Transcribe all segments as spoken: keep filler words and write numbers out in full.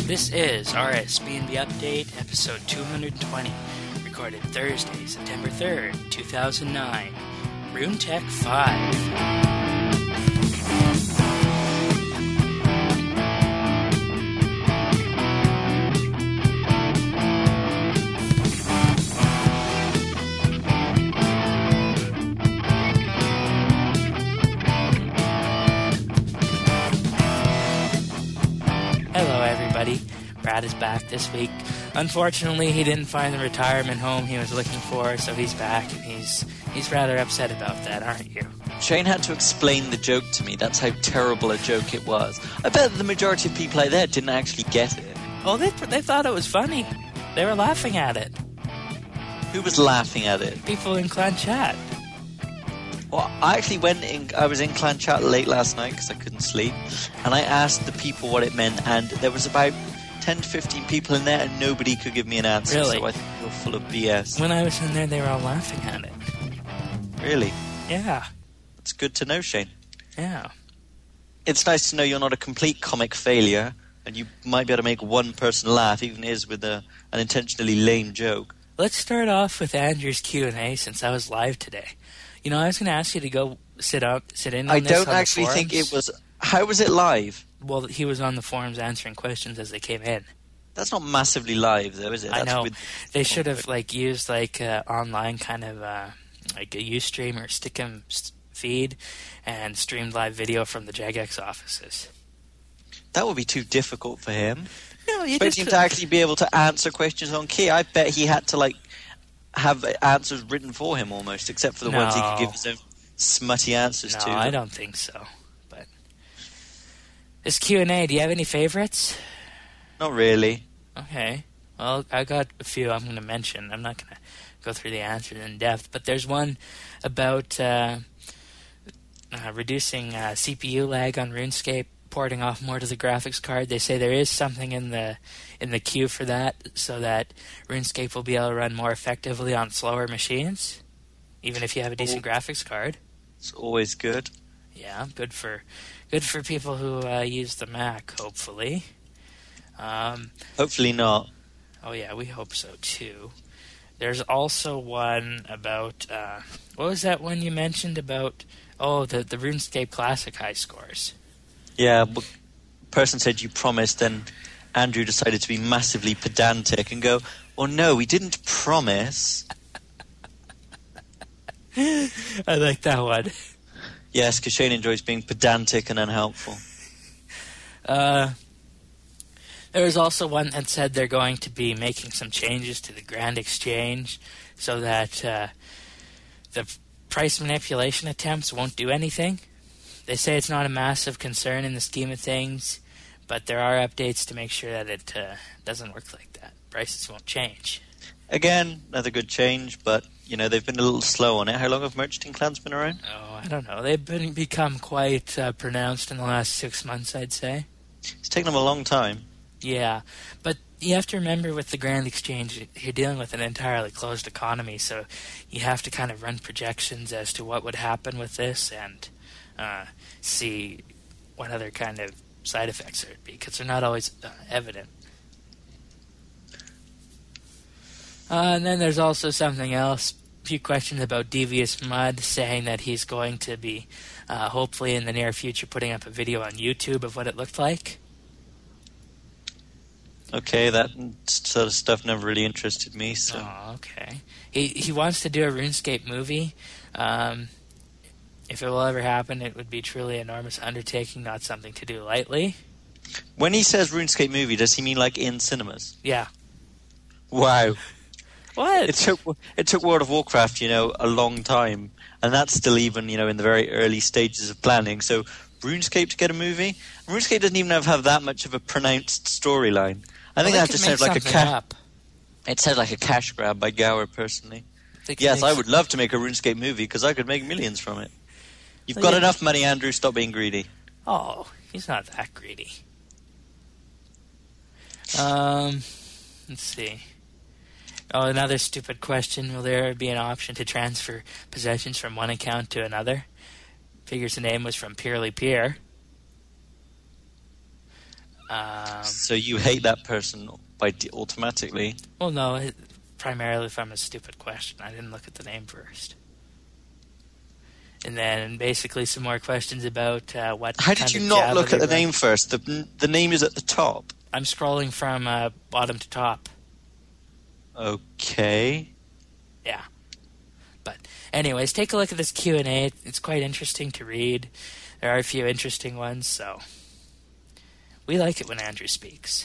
This is R S B N B Update, episode two hundred twenty, recorded Thursday, September third, two thousand nine. RuneTech five. Brad is back this week. Unfortunately, he didn't find the retirement home he was looking for, so he's back, and he's he's rather upset about that, aren't you? Shane had to explain the joke to me. That's how terrible a joke it was. I bet the majority of people out there didn't actually get it. Oh, they they thought it was funny. They were laughing at it. Who was laughing at it? People in Clan Chat. Well, I actually went in, I was in Clan Chat late last night because I couldn't sleep, and I asked the people what it meant, and there was about ten to fifteen people in there, and nobody could give me an answer. Really? So I think they were full of B S. When I was in there, they were all laughing at it. Really? Yeah. That's good to know, Shane. Yeah. It's nice to know you're not a complete comic failure, and you might be able to make one person laugh, even if it is with a, an intentionally lame joke. Let's start off with Andrew's Q and A, since I was live today. You know, I was going to ask you to go sit up, sit in on I this don't on actually the think forums. it was... How was it live? Well, he was on the forums answering questions as they came in. That's not massively live, though, is it? That's I know. With... They should have like used like uh, online kind of uh, like a Ustream or Stick'em feed and streamed live video from the Jagex offices. That would be too difficult for him. No, you Expect just him put... to actually be able to answer questions on key. I bet he had to like have answers written for him almost, except for the no. ones he could give his own smutty answers no, to. No, I don't think so. But this Q and A, do you have any favorites? Not really. Okay. Well, I got a few I'm going to mention. I'm not going to go through the answers in depth, but there's one about uh, uh, reducing uh, C P U lag on RuneScape, porting off more to the graphics card. They say there is something in the in the queue for that, so that RuneScape will be able to run more effectively on slower machines, even if you have a decent oh. graphics card. It's always good. Yeah, good for good for people who uh, use the Mac, hopefully. Um, hopefully not. Oh yeah, we hope so too. There's also one about uh, what was that one you mentioned about? Oh, the the RuneScape Classic high scores. Yeah, but person said you promised, and Andrew decided to be massively pedantic and go, "Well, no, we didn't promise." I like that one. Yes, because Shane enjoys being pedantic and unhelpful. Uh, there was also one that said they're going to be making some changes to the Grand Exchange so that uh, the price manipulation attempts won't do anything. They say it's not a massive concern in the scheme of things, but there are updates to make sure that it uh, doesn't work like that. Prices won't change. Again, another good change, but you know they've been a little slow on it. How long have merchanting clans been around? Oh, I don't know. They've been become quite uh, pronounced in the last six months, I'd say. It's taken them a long time. Yeah, but you have to remember with the Grand Exchange, you're dealing with an entirely closed economy, so you have to kind of run projections as to what would happen with this and uh, see what other kind of side effects there would be, because they're not always uh, evident. Uh, and then there's also something else, a few questions about Devious Mud, saying that he's going to be, uh, hopefully in the near future, putting up a video on YouTube of what it looked like. Okay, that sort of stuff never really interested me. So. Oh, okay. He he wants to do a RuneScape movie. Um, if it will ever happen, it would be truly an enormous undertaking, not something to do lightly. When he says RuneScape movie, does he mean like in cinemas? Yeah. Wow. What? It took it took World of Warcraft, you know, a long time, and that's still even, you know, in the very early stages of planning. So RuneScape to get a movie, RuneScape doesn't even have, have that much of a pronounced storyline. I think well, that just sounds like a cash. It sounds like a cash grab by Gower, personally. Yes, I would love to make a RuneScape movie because I could make millions from it. You've well, got yeah. enough money, Andrew. Stop being greedy. Oh, he's not that greedy. Um, let's see. Oh, another stupid question. Will there be an option to transfer possessions from one account to another? Figures the name was from Purely Pierre. Um, so you hate that person by de- automatically. well, no, it, primarily from a stupid question. I didn't look at the name first. And then basically some more questions about uh, what How kind did you of not Java look at they the run. name first? The the name is at the top. I'm scrolling from uh, bottom to top. Okay. Yeah. But anyways, take a look at this Q and A. It's quite interesting to read. There are a few interesting ones, so we like it when Andrew speaks.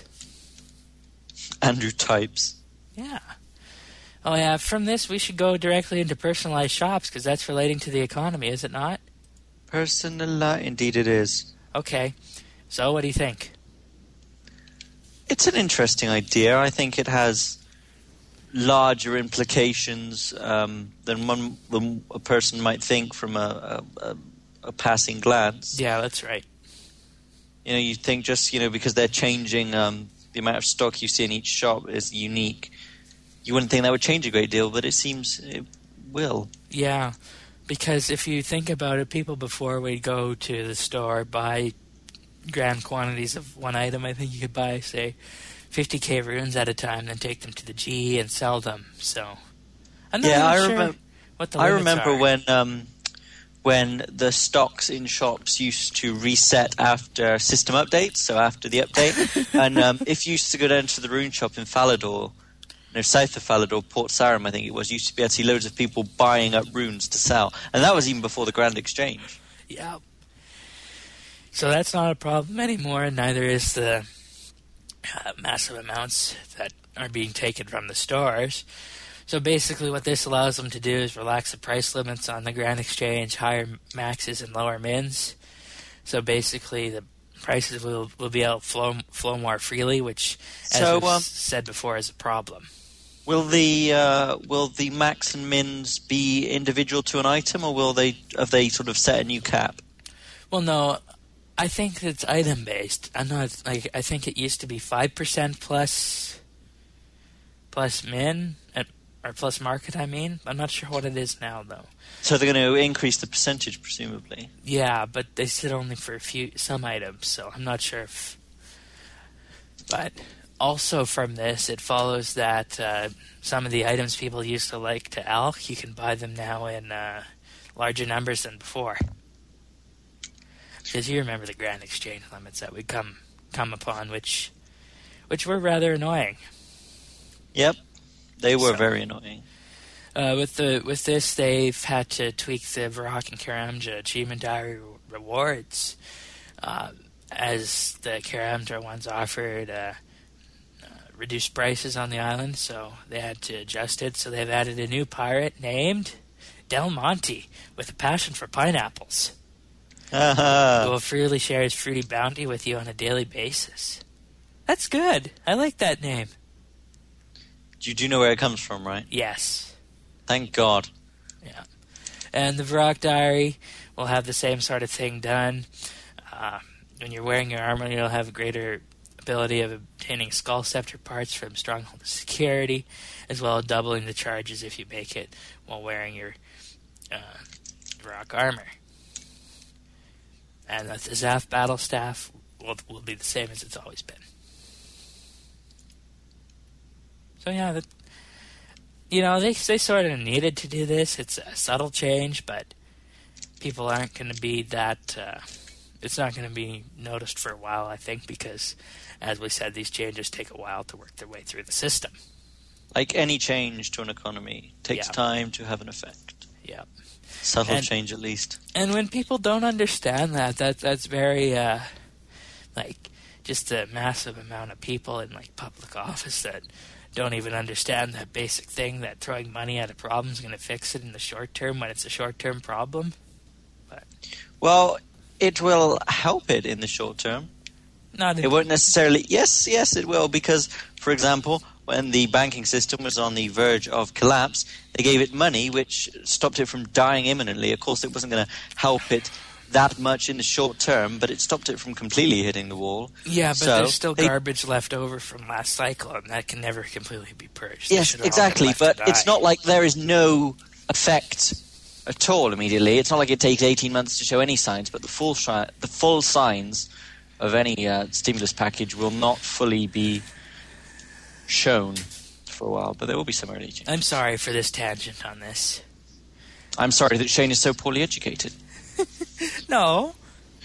Andrew types. Yeah. Oh, yeah, from this we should go directly into personalized shops, because that's relating to the economy, is it not? Personal, indeed it is. Okay. So, what do you think? It's an interesting idea. I think it has larger implications um, than one than a person might think from a, a, a passing glance. Yeah, that's right. You know, you think just, you know, because they're changing um, the amount of stock you see in each shop is unique. You wouldn't think that would change a great deal, but it seems it will. Yeah, because if you think about it, people before would go to the store, buy grand quantities of one item. I think you could buy, say, fifty K runes at a time, then take them to the G and sell them. So, I'm not yeah, even I sure remember. what the I limits remember are. when um, when the stocks in shops used to reset after system updates, so after the update, and um, if you used to go down to the rune shop in Falador. No, south of Falador, Port Sarim, I think it was, you used to be able to see loads of people buying up runes to sell. And that was even before the Grand Exchange. Yeah. So that's not a problem anymore, and neither is the uh, massive amounts that are being taken from the stores. So basically what this allows them to do is relax the price limits on the Grand Exchange, higher maxes and lower mins. So basically the prices will, will be able to flow, flow more freely, which, as So, was um, said before, is a problem. Will the uh, will the max and mins be individual to an item, or will they have they sort of set a new cap? Well, no, I think it's item based. I'm not like I think it used to be five percent plus plus min and, or plus market. I mean, I'm not sure what it is now though. So they're going to increase the percentage, presumably. Yeah, but they said only for a few some items, so I'm not sure if. But also from this, it follows that uh, some of the items people used to like to elk, you can buy them now in uh, larger numbers than before. Because you remember the Grand Exchange limits that would come come upon, which which were rather annoying. Yep, they were So, very annoying. Uh, with the with this, they've had to tweak the Varrock and Karamja achievement diary rewards, uh, as the Karamja ones offered uh, uh, reduced prices on the island, so they had to adjust it. So they've added a new pirate named Del Monte with a passion for pineapples. Who Uh-huh. will freely share his fruity bounty with you on a daily basis. That's good. I like that name. You do know where it comes from, right? Yes. Thank God. Yeah. And the Varrock Diary will have the same sort of thing done. Uh, when you're wearing your armor, you'll have a greater ability of obtaining Skull Scepter parts from Stronghold of Security, as well as doubling the charges if you make it while wearing your uh, Varrock armor. And the Zaf Battle Staff will, will be the same as it's always been. So yeah, that, you know, they they sort of needed to do this. It's a subtle change, but people aren't going to be that. Uh, it's not going to be noticed for a while, I think, because, as we said, these changes take a while to work their way through the system. Like any change to an economy, takes Yeah. time to have an effect. Yeah. Subtle And- change, at least. And when people don't understand that, that that's very, uh, like, just a massive amount of people in, like, public office that don't even understand that basic thing that throwing money at a problem is going to fix it in the short term when it's a short-term problem. But Well, it will help it in the short term. not in, It won't necessarily... Yes, yes, it will, because, for example, when the banking system was on the verge of collapse, they gave it money which stopped it from dying imminently. Of course, it wasn't going to help it that much in the short term, but it stopped it from completely hitting the wall. Yeah, but So, there's still they- garbage left over from last cycle, and that can never completely be purged. They Yes, should have all exactly, been left but to it's die. not like there is no effect at all immediately. It's not like it takes eighteen months to show any signs, but the full shi- the full signs of any uh, stimulus package will not fully be shown for a while, but there will be some early changes. I'm sorry for this tangent on this. I'm sorry that Shane is so poorly educated. No.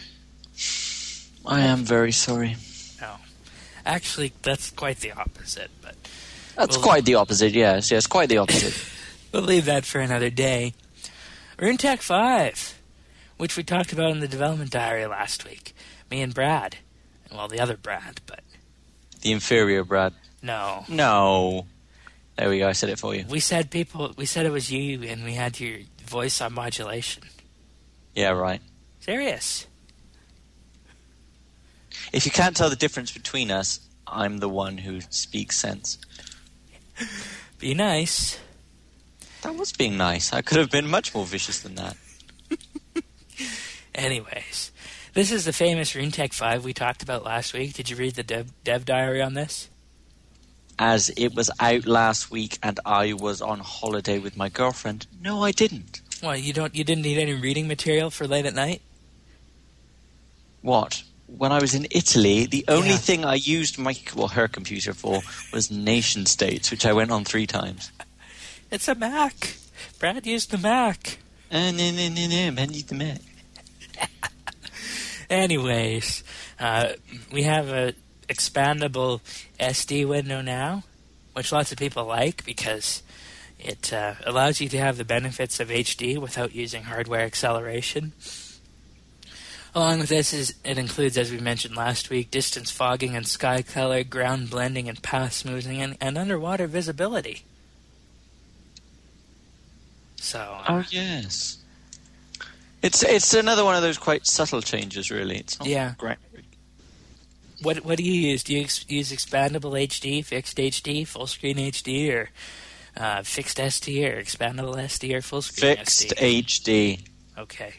I am very sorry. No. Actually, that's quite the opposite. But That's we'll, quite the opposite, yes. Yes, quite the opposite. We'll leave that for another day. RuneTech five, which we talked about in the development diary last week. Me and Brad. Well, the other Brad, but... The inferior Brad. No. No. There we go, I said it for you. We said people. We said it was you, and we had your voice on modulation. Yeah, right. Serious. If you can't tell the difference between us, I'm the one who speaks sense. Be nice. That was being nice. I could have been much more vicious than that. Anyways, this is the famous RuneTech five we talked about last week. Did you read the dev, dev diary on this? As it was out last week and I was on holiday with my girlfriend. No, I didn't. Well, you don't. You didn't need any reading material for late at night? What? When I was in Italy, the only Yeah. thing I used my well her computer for was Nation States, which I went on three times. It's a Mac. Brad used the Mac. Uh, no, no, no, no, man, use the Mac. Anyways, uh, we have a expandable S D window now, which lots of people like because it uh, allows you to have the benefits of H D without using hardware acceleration. Along with this, is it includes, as we mentioned last week, distance fogging and sky color, ground blending and path smoothing, and, and underwater visibility. So, uh, Oh yes, it's it's another one of those quite subtle changes. Really, it's not Yeah. great. what what do you use? Do you ex- use expandable H D, fixed H D, full screen H D, or uh, fixed S D, or expandable S D, or full screen Fixed S D? H D. Okay.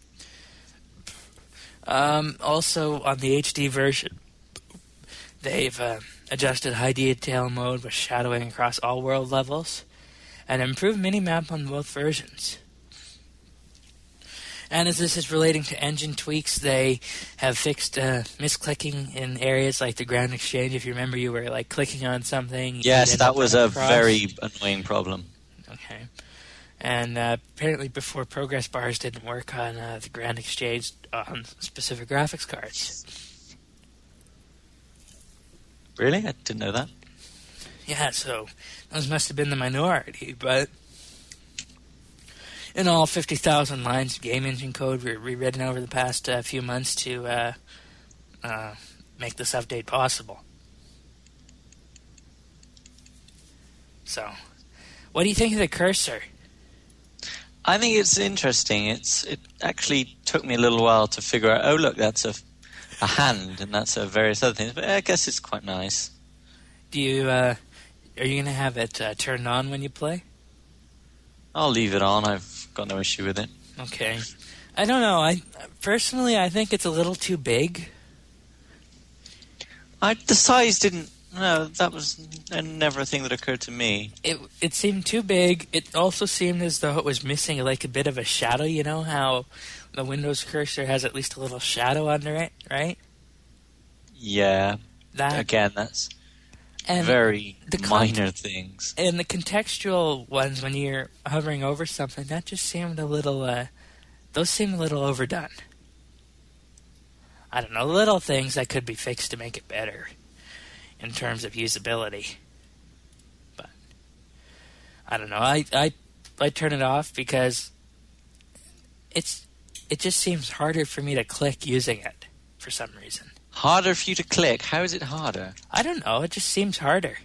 Um, also, on the H D version, they've uh, adjusted high detail mode with shadowing across all world levels, and improved minimap on both versions. And as this is relating to engine tweaks, they have fixed uh, misclicking in areas like the ground exchange. If you remember, you were like clicking on something. you'd Yes, end that up was running a across. very annoying problem. Okay. And uh, apparently before, progress bars didn't work on uh, the Grand Exchange on specific graphics cards. Really? I didn't know that. Yeah, so those must have been the minority, but in all, fifty thousand lines of game engine code were rewritten over the past uh, few months to uh, uh, make this update possible. So, what do you think of the cursor? I think it's interesting. It's it actually took me a little while to figure out. Oh, look, that's a a hand, and that's a various other things. But I guess it's quite nice. Do you uh, are you going to have it uh, turned on when you play? I'll leave it on. I've got no issue with it. Okay. I don't know. I personally, I think it's a little too big. I the size didn't. No, that was never a thing that occurred to me. It it seemed too big. It also seemed as though it was missing like a bit of a shadow. You know how the Windows cursor has at least a little shadow under it, right? Yeah. That Again, that's and very the con- minor things. and the contextual ones when you're hovering over something, that just seemed a little. Uh, those seemed a little overdone. I don't know, little things that could be fixed to make it better in terms of usability. But I don't know. I I I turn it off because it's it just seems harder for me to click using it for some reason. Harder for you to click? How is it harder? I don't know. It just seems harder.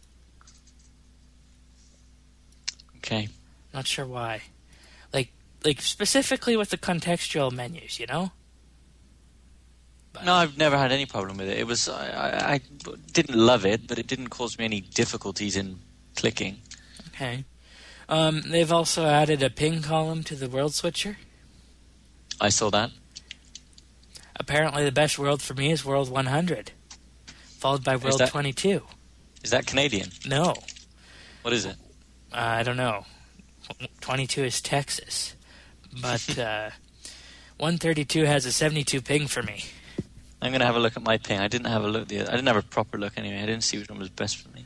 Okay. Not sure why. Like like specifically with the contextual menus, you know? But, No, I've never had any problem with it. It was I, I, I didn't love it, but it didn't cause me any difficulties in clicking. Okay. Um, they've also added a ping column to the world switcher. I saw that. Apparently the best world for me is World one hundred, followed by World that- twenty-two. Is that Canadian? No, What is it? uh, I don't know. twenty-two is Texas, but uh, one thirty-two has a seventy-two ping for me. I'm going to have a look at my ping. I didn't have a look. The I didn't have a proper look anyway. I didn't see which one was best for me.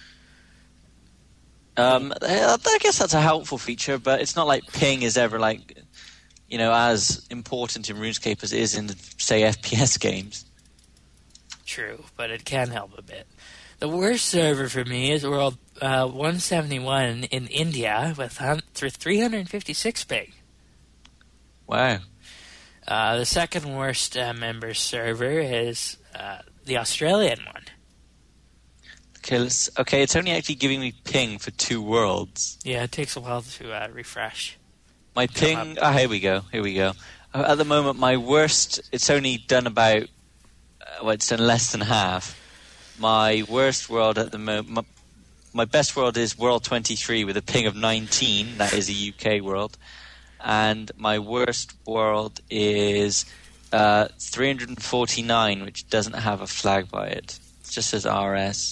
Um, I guess that's a helpful feature, but it's not like ping is ever like, you know, as important in RuneScape as it is in, say, F P S games. True, but it can help a bit. The worst server for me is World uh, one seventy-one in India with three hundred fifty-six ping. Wow. Uh, the second worst uh, member server is uh, the Australian one. Okay, let's, okay, it's only actually giving me ping for two worlds. Yeah, it takes a while to uh, refresh. My ping... Ah, here we go, here we go. Uh, at the moment, my worst... It's only done about... Uh, well, it's done less than half. My worst world at the moment... My, my best world is World twenty-three with a ping of nineteen. That is a U K world. And my worst world is uh, three hundred forty-nine, which doesn't have a flag by it. It just says R S.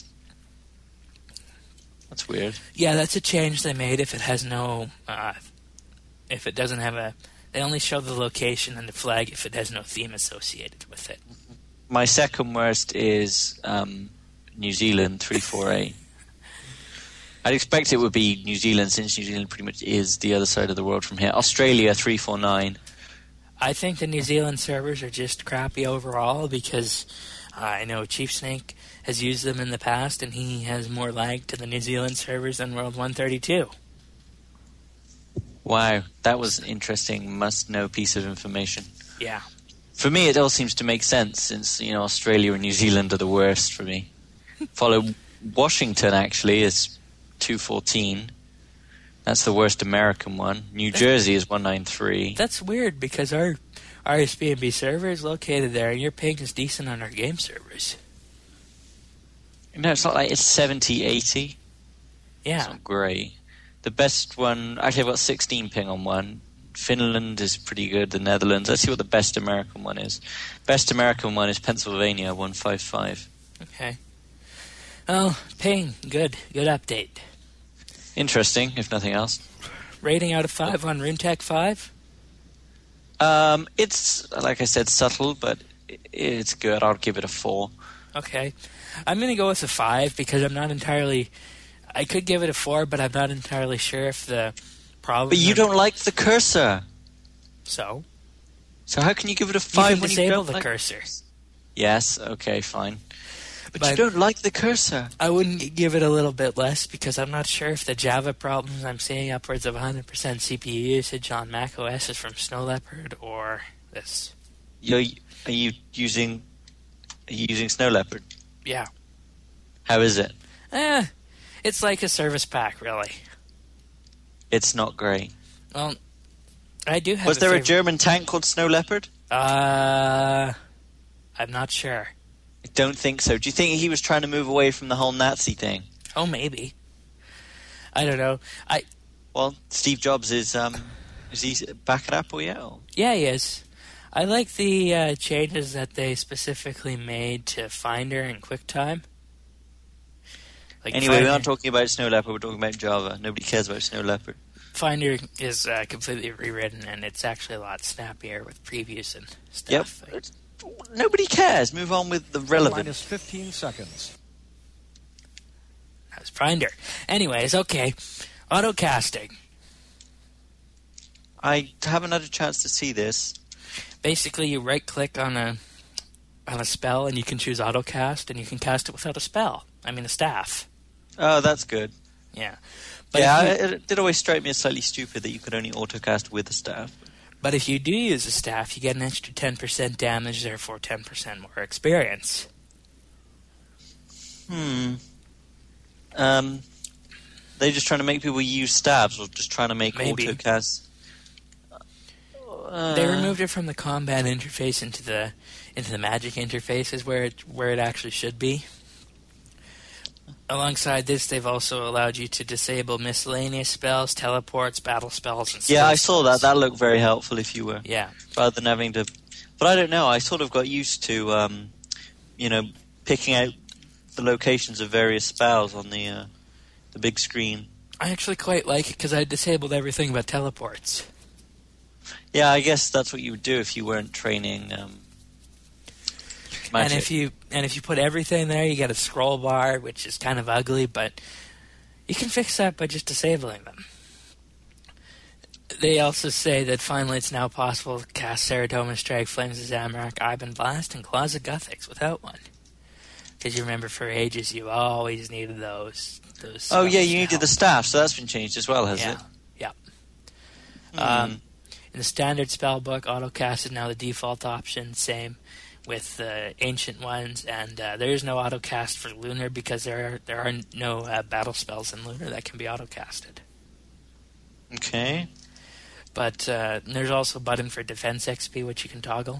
That's weird. Yeah, that's a change they made. If it has no, uh, if it doesn't have a, they only show the location and the flag if it has no theme associated with it. My second worst is um, New Zealand three four eight. I'd expect it would be New Zealand, since New Zealand pretty much is the other side of the world from here. Australia three four nine. I think the New Zealand servers are just crappy overall because uh, I know Chief Snake has used them in the past, and he has more lag to the New Zealand servers than World one thirty-two. Wow, that was an interesting must-know piece of information. Yeah. For me, it all seems to make sense, since, you know, Australia and New Zealand are the worst for me. Follow Washington, actually, is two fourteen. That's the worst American one. New Jersey is one ninety-three. That's weird, because our R S B N B server is located there, and your ping is decent on our game servers. No, it's not like it's seventy, eighty. Yeah. It's not great. The best one... Actually, I've got sixteen ping on one. Finland is pretty good. The Netherlands. Let's see what the best American one is. Best American one is Pennsylvania, one fifty-five. Okay. Oh, ping. Good. Good update. Interesting, if nothing else. Rating out of five on RuneTech five? Um, it's, like I said, subtle, but it's good. I'll give it a four. Okay. I'm going to go with a five because I'm not entirely... I could give it a four, but I'm not entirely sure if the problem... But you I'm, don't like the cursor. So? So how can you give it a five you when can disable you don't the like... cursor. Yes, okay, fine. But, But you don't like the cursor. I wouldn't give it a little bit less because I'm not sure if the Java problems I'm seeing upwards of one hundred percent C P U usage on macOS is from Snow Leopard or this. You're, are you using... Are you using Snow Leopard? Yeah. How is it? Eh, it's like a service pack, really. It's not great. Well, I do have Was a there favorite. a German tank called Snow Leopard? Uh, I'm not sure. I don't think so. Do you think he was trying to move away from the whole Nazi thing? Oh, maybe. I don't know. I Well, Steve Jobs is, um... Is he back at Apple yet? Or? Yeah, he is. I like the uh, changes that they specifically made to Finder and QuickTime. Like Anyway, Finder, we're not talking about Snow Leopard, we're talking about Java. Nobody cares about Snow Leopard. Finder is uh, completely rewritten, and it's actually a lot snappier with previews and Yep. stuff. Nobody cares. Move on with the relevant. Minus fifteen seconds. That was Finder. Anyways, okay. Autocasting. I haven't had a chance to see this. Basically, you right-click on a on a spell, and you can choose autocast, and you can cast it without a spell. I mean, a staff. Oh, that's good. Yeah. But yeah, if you, it, it did always strike me as slightly stupid that you could only autocast with the staff. But if you do use a staff, you get an extra ten percent damage, therefore ten percent more experience. Hmm. Um, they're just trying to make people use staves, or just trying to make Maybe. autocast. Uh, They removed it from the combat interface into the into the magic interface, is where it where it actually should be. Alongside this, they've also allowed you to disable miscellaneous spells, teleports, battle spells, and Yeah, skill I saw that. spells. That looked very helpful if you were. Yeah. Rather than having to... But I don't know, I sort of got used to, um, you know, picking out the locations of various spells on the uh, the big screen. I actually quite like it because I disabled everything but teleports. Yeah, I guess that's what you would do if you weren't training um, Magic. And if you and if you put everything there, you get a scroll bar, which is kind of ugly, but you can fix that by just disabling them. They also say that finally it's now possible to cast Ceratomus, Drag Flames of Zamorak, Ivan Blast, and Claws of Guthix without one. Because you remember for ages you always needed those. those oh yeah, you now. needed the staff, so that's been changed as well, has yeah. it? Yeah. Hmm. Um, in the standard spellbook, autocast is now the default option. Same with the ancient ones, and uh, there is no autocast for Lunar because there are there are no uh, battle spells in Lunar that can be autocasted. Okay. But uh, there's also a button for defense X P, which you can toggle.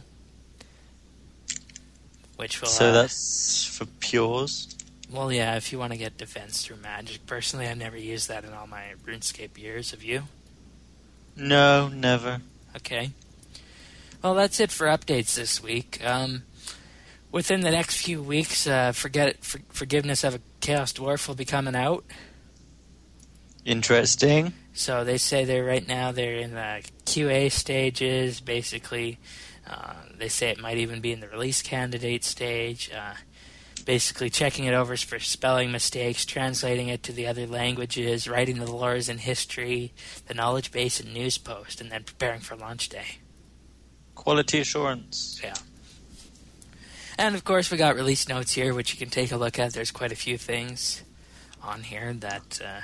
Which will. So uh, that's for pures. Well, yeah, if you want to get defense through magic. Personally, I've never used that in all my RuneScape years. Have you? No, never. Okay. Well, that's it for updates this week. Um, within the next few weeks, uh, Forget for, Forgiveness of a Chaos Dwarf will be coming out. Interesting. So they say they're right now they're in the Q A stages. Basically, uh, they say it might even be in the release candidate stage. Uh, basically, checking it over for spelling mistakes, translating it to the other languages, writing the lores and history, the knowledge base and news post, and then preparing for launch day. Quality assurance. Yeah. And of course, we got release notes here, which you can take a look at. There's quite a few things on here that. Uh,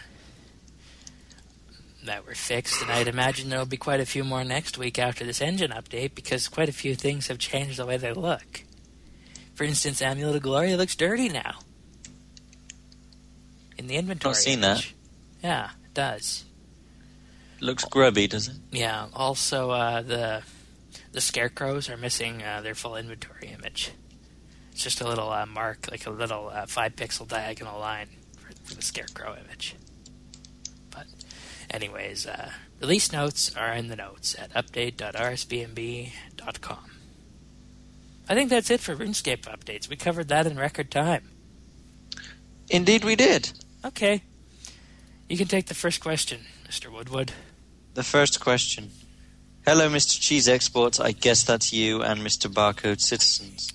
that were fixed, and I'd imagine there'll be quite a few more next week after this engine update, because quite a few things have changed the way they look. For instance, Amulet of Glory looks dirty now. In the inventory I've seen image. that. Yeah, it does. Looks grubby, does it? Yeah, also uh, the the scarecrows are missing uh, their full inventory image. It's just a little uh, mark, like a little uh, five pixel diagonal line for, for the scarecrow image. But anyways, uh, release notes are in the notes at update dot r s b m b dot com. I think that's it for RuneScape updates. We covered that in record time. Indeed we did. Okay. You can take the first question, Mister Woodwood. The first question. Hello, Mister Cheese Exports. I guess that's you and Mister Barcode Citizens.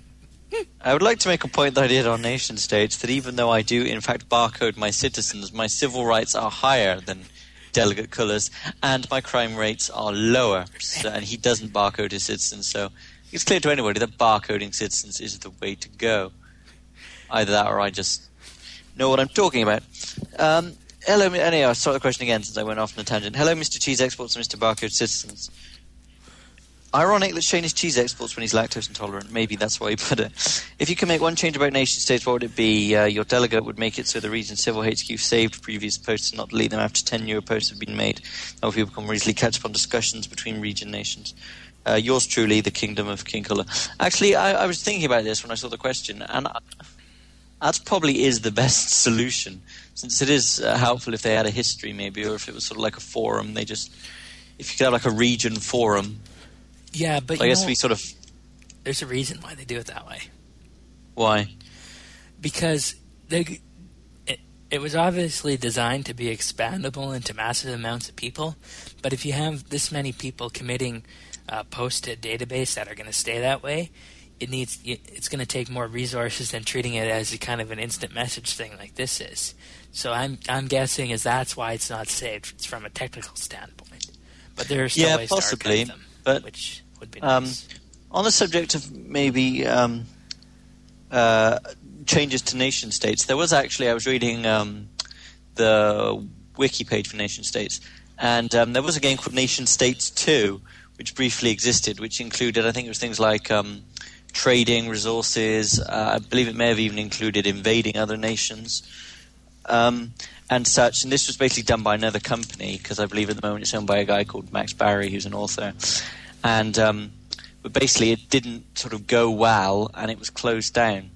I would like to make a point that I did on Nation States, that even though I do in fact barcode my citizens, my civil rights are higher than Delegate Cullers, and my crime rates are lower. So, and he doesn't barcode his citizens, so it's clear to anybody that barcoding citizens is the way to go. Either that or I just know what I'm talking about. Um, hello, anyway, I'll start the question again since I went off on a tangent. Hello, Mister Cheese Exports and Mister Barcode Citizens. Ironic that Shane is cheese exports when he's lactose intolerant. Maybe that's why he put it. If you can make one change about nation states, what would it be? Uh, your delegate would make it so the region civil H Q saved previous posts and not delete them after ten newer posts have been made. That way people can more easily catch up on discussions between region nations. Uh, yours truly, the Kingdom of King Culler. Actually, I, I was thinking about this when I saw the question, and I, that probably is the best solution, since it is uh, helpful if they had a history maybe, or if it was sort of like a forum. They just, if you could have like a region forum. Yeah, but I you guess know, we sort of. there's a reason why they do it that way. Why? Because they, it, it was obviously designed to be expandable into massive amounts of people, but if you have this many people committing uh, posts to a database that are going to stay that way, it needs it's going to take more resources than treating it as a kind of an instant message thing like this is. So I'm I'm guessing is that's why it's not saved. It's from a technical standpoint, but there are still Yeah, ways possibly, to archive them, but, which would be Um, nice. on the subject of maybe um, uh, changes to nation states, there was actually, I was reading um, the wiki page for nation states, and um, there was a game called Nation States two, which briefly existed, which included, I think it was things like um, trading, resources, uh, I believe it may have even included invading other nations, um, and such. And this was basically done by another company, because I believe at the moment it's owned by a guy called Max Barry, who's an author. And um, but basically it didn't sort of go well, and it was closed down.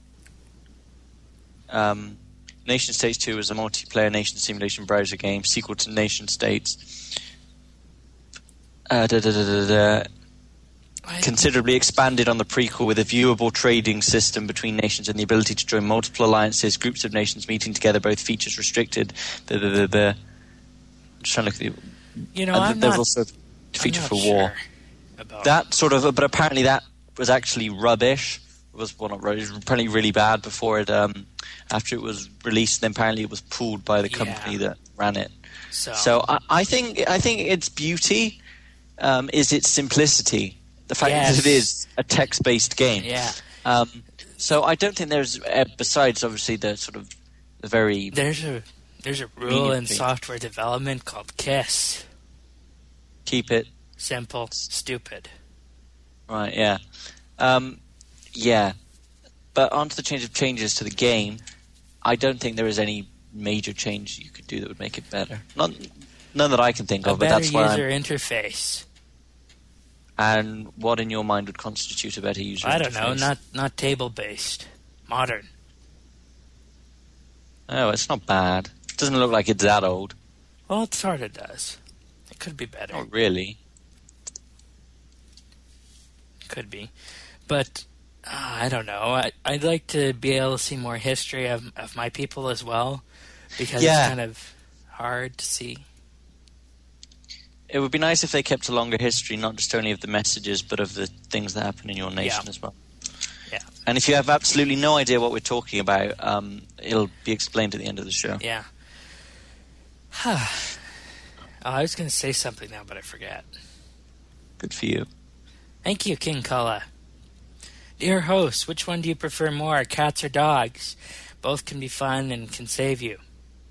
Um, Nation States two is a multiplayer nation simulation browser game, sequel to Nation States. Uh, da, da, da, da, da. Considerably expanded on the prequel with a viewable trading system between nations and the ability to join multiple alliances, groups of nations meeting together, both features restricted. The, the, the, the. I'm just trying to look at the. You know, uh, I'm there's not, also feature I'm not for sure war. about That sort of, but apparently that was actually rubbish. was well, not really, it was apparently really bad before it. Um, after it was released, then apparently it was pulled by the company Yeah. that ran it. So, So I, I think I think its beauty um, is its simplicity. The fact Yes. that it is a text-based game. yeah, Um, so I don't think there's uh, besides obviously the sort of the very there's a there's a rule Medium in thing. software development called KISS. keep it Simple, stupid. right. Yeah, um, yeah. But onto the change of changes to the game, I don't think there is any major change you could do that would make it better. None, none that I can think A of. But better that's why. user I'm, interface. and what in your mind would constitute a better user I don't interface? know, not not table based, modern. Oh, it's not bad. It doesn't look like it's that old. Well, it sort of does. It could be better. Not really. Could be, but uh, I don't know. I, I'd like to be able to see more history of of my people as well, because Yeah. it's kind of hard to see. It would be nice if they kept a longer history, not just only of the messages, but of the things that happen in your nation Yeah. as well. Yeah. And if you have absolutely no idea what we're talking about, um, it'll be explained at the end of the show. Yeah. oh, I was going to say something now, but I forgot. Good for you. Thank you, King Cullah. Dear host, which one do you prefer more, cats or dogs? Both can be fun and can save you.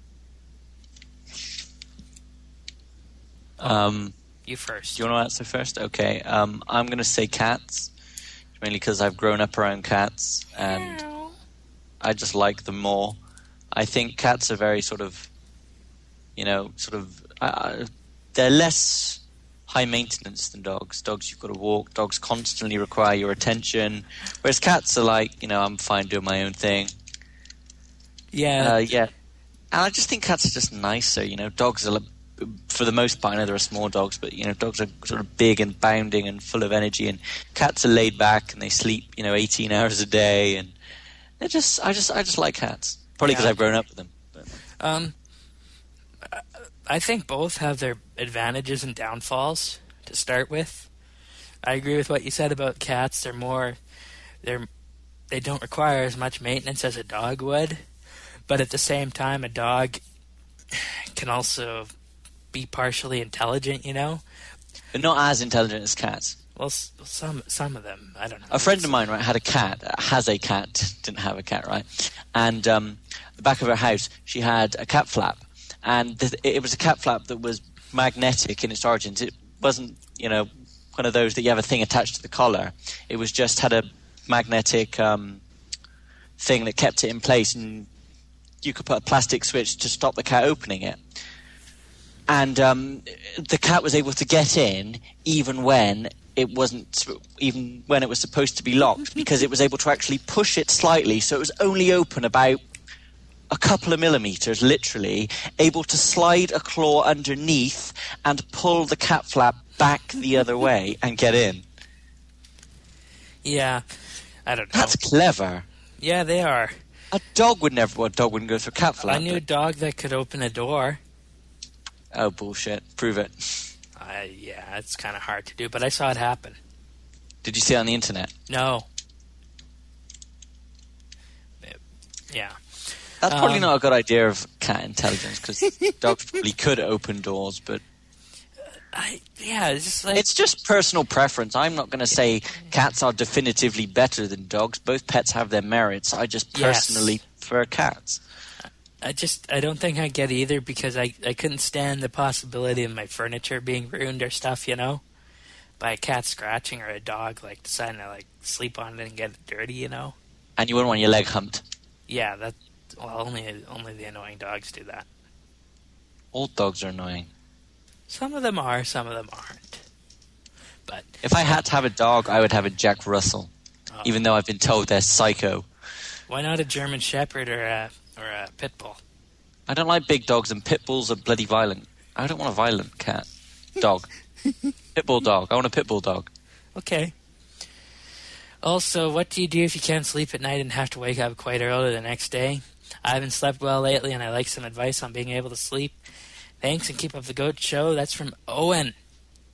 Um, You first. do you want to answer first? Okay. Um, I'm going to say cats, mainly because I've grown up around cats, and I just like them more. I think cats are very sort of, you know, sort of, uh, they're less high maintenance than dogs. Dogs you've got to walk. Dogs constantly require your attention, whereas cats are like, you know, I'm fine doing my own thing. Yeah. Uh, yeah, and I just think cats are just nicer. You know, dogs are, for the most part, I know there are small dogs, but you know, dogs are sort of big and bounding and full of energy, and cats are laid back and they sleep, you know, eighteen hours a day, and they're just, I just, I just like cats. Probably because Yeah. I've grown up with them. But. Um, I think both have their advantages and downfalls to start with. I agree with what you said about cats. They're more, they're, they don't require as much maintenance as a dog would, but at the same time, a dog can also be partially intelligent. You know, But not as intelligent as cats. well, s- some some of them, I don't know. A friend of mine, right, had a cat, uh, has a cat, didn't have a cat, right? And um, the back of her house, she had a cat flap. And th- it was a cat flap that was magnetic in its origins. It wasn't, you know, one of those that you have a thing attached to the collar. It was just had a magnetic um, thing that kept it in place, and you could put a plastic switch to stop the cat opening it. And um, the cat was able to get in even when it wasn't, even when it was supposed to be locked, because it was able to actually push it slightly, so it was only open about a couple of millimeters, literally, able to slide a claw underneath and pull the cat flap back the other way and get in. Yeah, I don't know. That's clever. Yeah, they are. A dog would never, well, a dog wouldn't go through a cat flap. I knew a but- dog that could open a door. Oh, bullshit. Prove it. Uh, yeah, it's kind of hard to do, but I saw it happen. Did you see it on the internet? No. Yeah. That's probably Um, not a good idea of cat intelligence, because dogs probably could open doors, but I yeah, it's just like it's just personal preference. I'm not going to say cats are definitively better than dogs. Both pets have their merits. I just Yes. personally prefer cats. I just I don't think I get either, because I I couldn't stand the possibility of my furniture being ruined or stuff, you know, by a cat scratching or a dog like deciding to like sleep on it and get it dirty, you know. And you wouldn't want your leg humped. Yeah, that well only only the annoying dogs do that. All dogs are annoying. Some of them are, some of them aren't. But If I had to have a dog, I would have a Jack Russell, uh, even though I've been told they're psycho. why not a German Shepherd or a or a pit bull? I don't like big dogs, and pit bulls are bloody violent. I don't want a violent cat. Dog. Pit bull dog. I want a pit bull dog. Okay. Also, what do you do if you can't sleep at night and have to wake up quite early the next day? I haven't slept well lately, and I like some advice on being able to sleep. Thanks, and keep up the goat show. That's from Owen.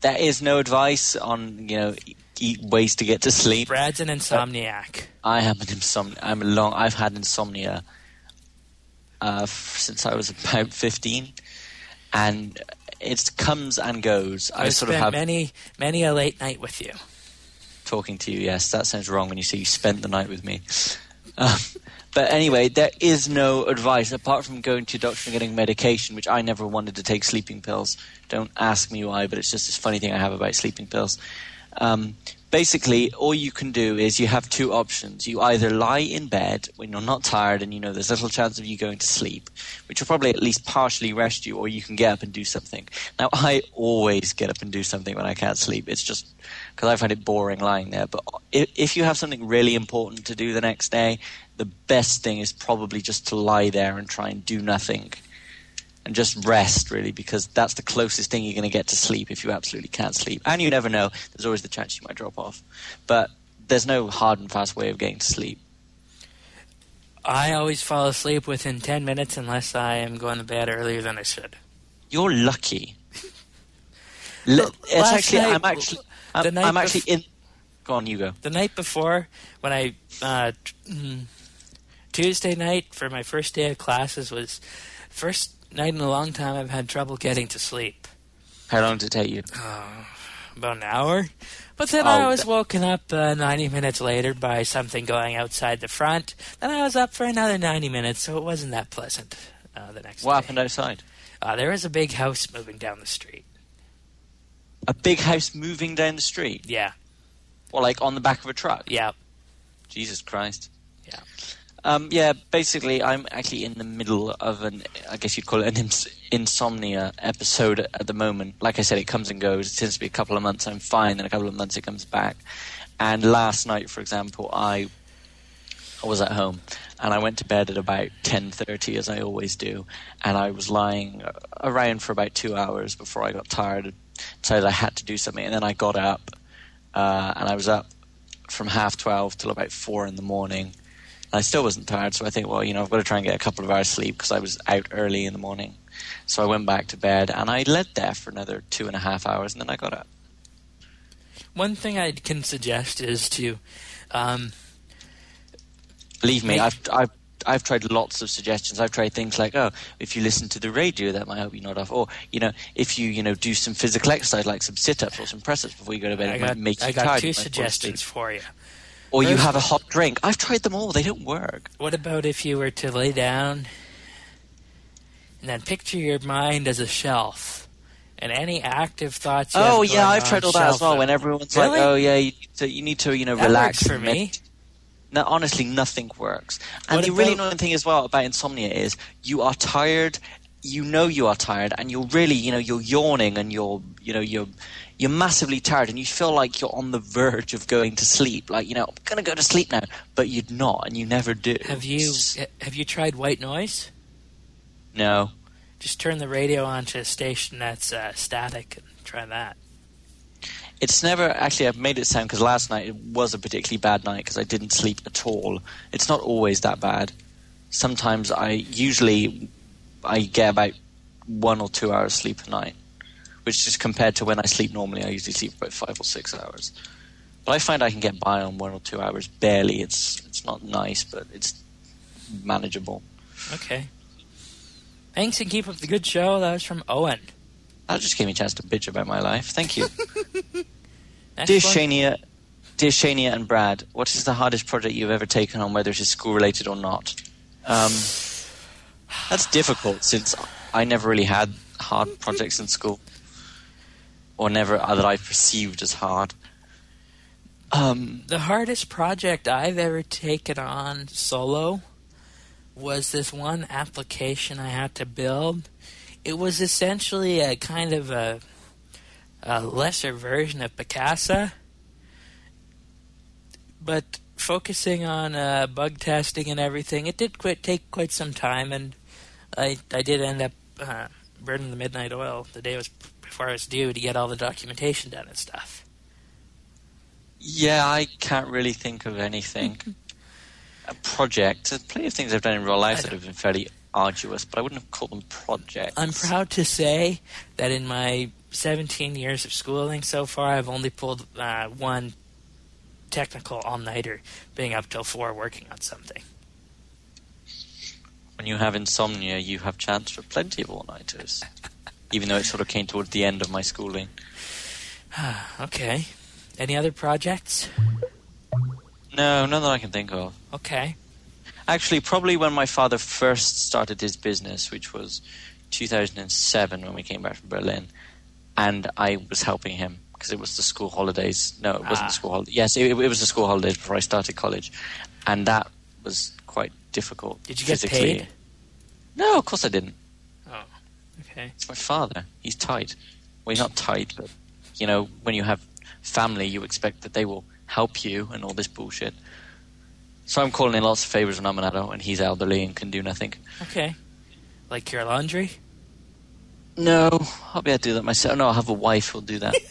there is no advice on, you know, e- ways to get to sleep. Brad's an insomniac. I am an insomniac. I'm a long. I've had insomnia uh, f- since I was about fifteen, and it comes and goes. I I've sort of spent have many, many a late night with you. talking to you. Yes, that sounds wrong when you say you spent the night with me. Um, but anyway, there is no advice apart from going to your doctor and getting medication, which I never wanted to take sleeping pills. Don't ask me why, but it's just this funny thing I have about sleeping pills. Um, basically, all you can do is you have two options. You either lie in bed when you're not tired and you know there's little chance of you going to sleep, which will probably at least partially rest you, or you can get up and do something. Now, I always get up and do something when I can't sleep. It's just because I find it boring lying there. But if, if you have something really important to do the next day, the best thing is probably just to lie there and try and do nothing. And just rest, really, because that's the closest thing you're going to get to sleep if you absolutely can't sleep. And you never know. There's always the chance you might drop off. But there's no hard and fast way of getting to sleep. I always fall asleep within ten minutes unless I am going to bed earlier than I should. You're lucky. L- it's Last actually, night- I'm actually, the I'm, night I'm actually bef- in. Go on, you go. The night before, when I uh, t- mm, Tuesday night for my first day of classes was first night in a long time I've had trouble getting to sleep. How long did it take you? Uh, about an hour. But then Oh, I was that- woken up uh, ninety minutes later by something going outside the front. Then I was up for another ninety minutes, so it wasn't that pleasant uh, the next What day. happened outside? Uh, there was a big house moving down the street. A big house moving down the street? Yeah, Or like on the back of a truck? yeah. Jesus Christ. Yeah. Um, yeah, basically, I'm actually in the middle of an, I guess you'd call it an ins- insomnia episode at the moment. Like I said, it comes and goes. It tends to be a couple of months I'm fine, then a couple of months it comes back. And last night, for example, I, I was at home, and I went to bed at about ten thirty, as I always do, and I was lying around for about two hours before I got tired and decided I had to do something. And then I got up, uh, and I was up from half twelve till about four in the morning. I still wasn't tired, so I think, well, you know, I've got to try and get a couple of hours sleep because I was out early in the morning. So I went back to bed, and I lay there for another two and a half hours, and then I got up. One thing I can suggest is to... Um, Believe me, Make- I've, I've, I've tried lots of suggestions. I've tried things like, oh, if you listen to the radio, that might help you nod off. Or, you know, if you, you know, do some physical exercise, like some sit-ups or some press-ups before you go to bed, I it got, might make you I got tired. two you might fall suggestions asleep. for you. Or you First- have a hot drink. I've tried them all. They don't work. What about if you were to lay down and then picture your mind as a shelf and any active thoughts you Oh, have yeah, going I've on, tried all that as shelf well. them. When everyone's Really? like, oh, yeah, you need to, you, need to you know, That relax. works for and me. med- No, honestly, nothing works. And What the really about- annoying thing as well about insomnia is you are tired, you know you are tired, and you're really, you know, you're yawning and you're, you know, you're you're massively tired and you feel like you're on the verge of going to sleep. Like, you know, I'm going to go to sleep now, but you're not, and you never do. Have you It's just- have you tried white noise? No. Just turn the radio onto a station that's uh, static and try that. It's never, actually, I've made it sound, because last night it was a particularly bad night because I didn't sleep at all. It's not always that bad. Sometimes I, usually, I get about one or two hours sleep a night, which is compared to when I sleep normally, I usually sleep about five or six hours. But I find I can get by on one or two hours, barely. It's it's not nice, but it's manageable. Okay. Thanks and keep up the good show. That was from Owen. That just gave me a chance to bitch about my life. Thank you. Next Dear one. Shania, dear Shania and Brad, what is the hardest project you've ever taken on, whether it is school-related or not? Um, that's difficult, since I never really had hard projects in school, or never uh, that I perceived as hard. Um, The hardest project I've ever taken on solo was this one application I had to build. It was essentially a kind of a, a lesser version of Picasa, but focusing on uh, bug testing and everything. It did quite, take quite some time, and I I did end up uh, burning the midnight oil the day was before I was due to get all the documentation done and stuff. yeah, I can't really think of anything. A project. There's plenty of things I've done in real life that have been fairly arduous, but I wouldn't have called them projects. I'm proud to say that in my seventeen years of schooling so far, I've only pulled uh, one technical all-nighter, being up till four working on something. When you have insomnia, you have chance for plenty of all-nighters. Even though it sort of came towards the end of my schooling. Okay. Any other projects? No, none that I can think of. Okay. Actually, probably when my father first started his business, which was two thousand seven when we came back from Berlin, and I was helping him because it was the school holidays. No, it wasn't Ah. the school holidays. Yes, it, it was the school holidays before I started college, and that was quite difficult. Did you get physically. paid? No, of course I didn't. Oh, okay. It's my father. He's tight. Well, he's not tight, but, you know, when you have family, you expect that they will help you and all this bullshit. So I'm calling in lots of favors when I'm an adult, and he's elderly and can do nothing. Okay. Like your laundry? No, I'll be able to do that myself. No, I'll have a wife who'll do that.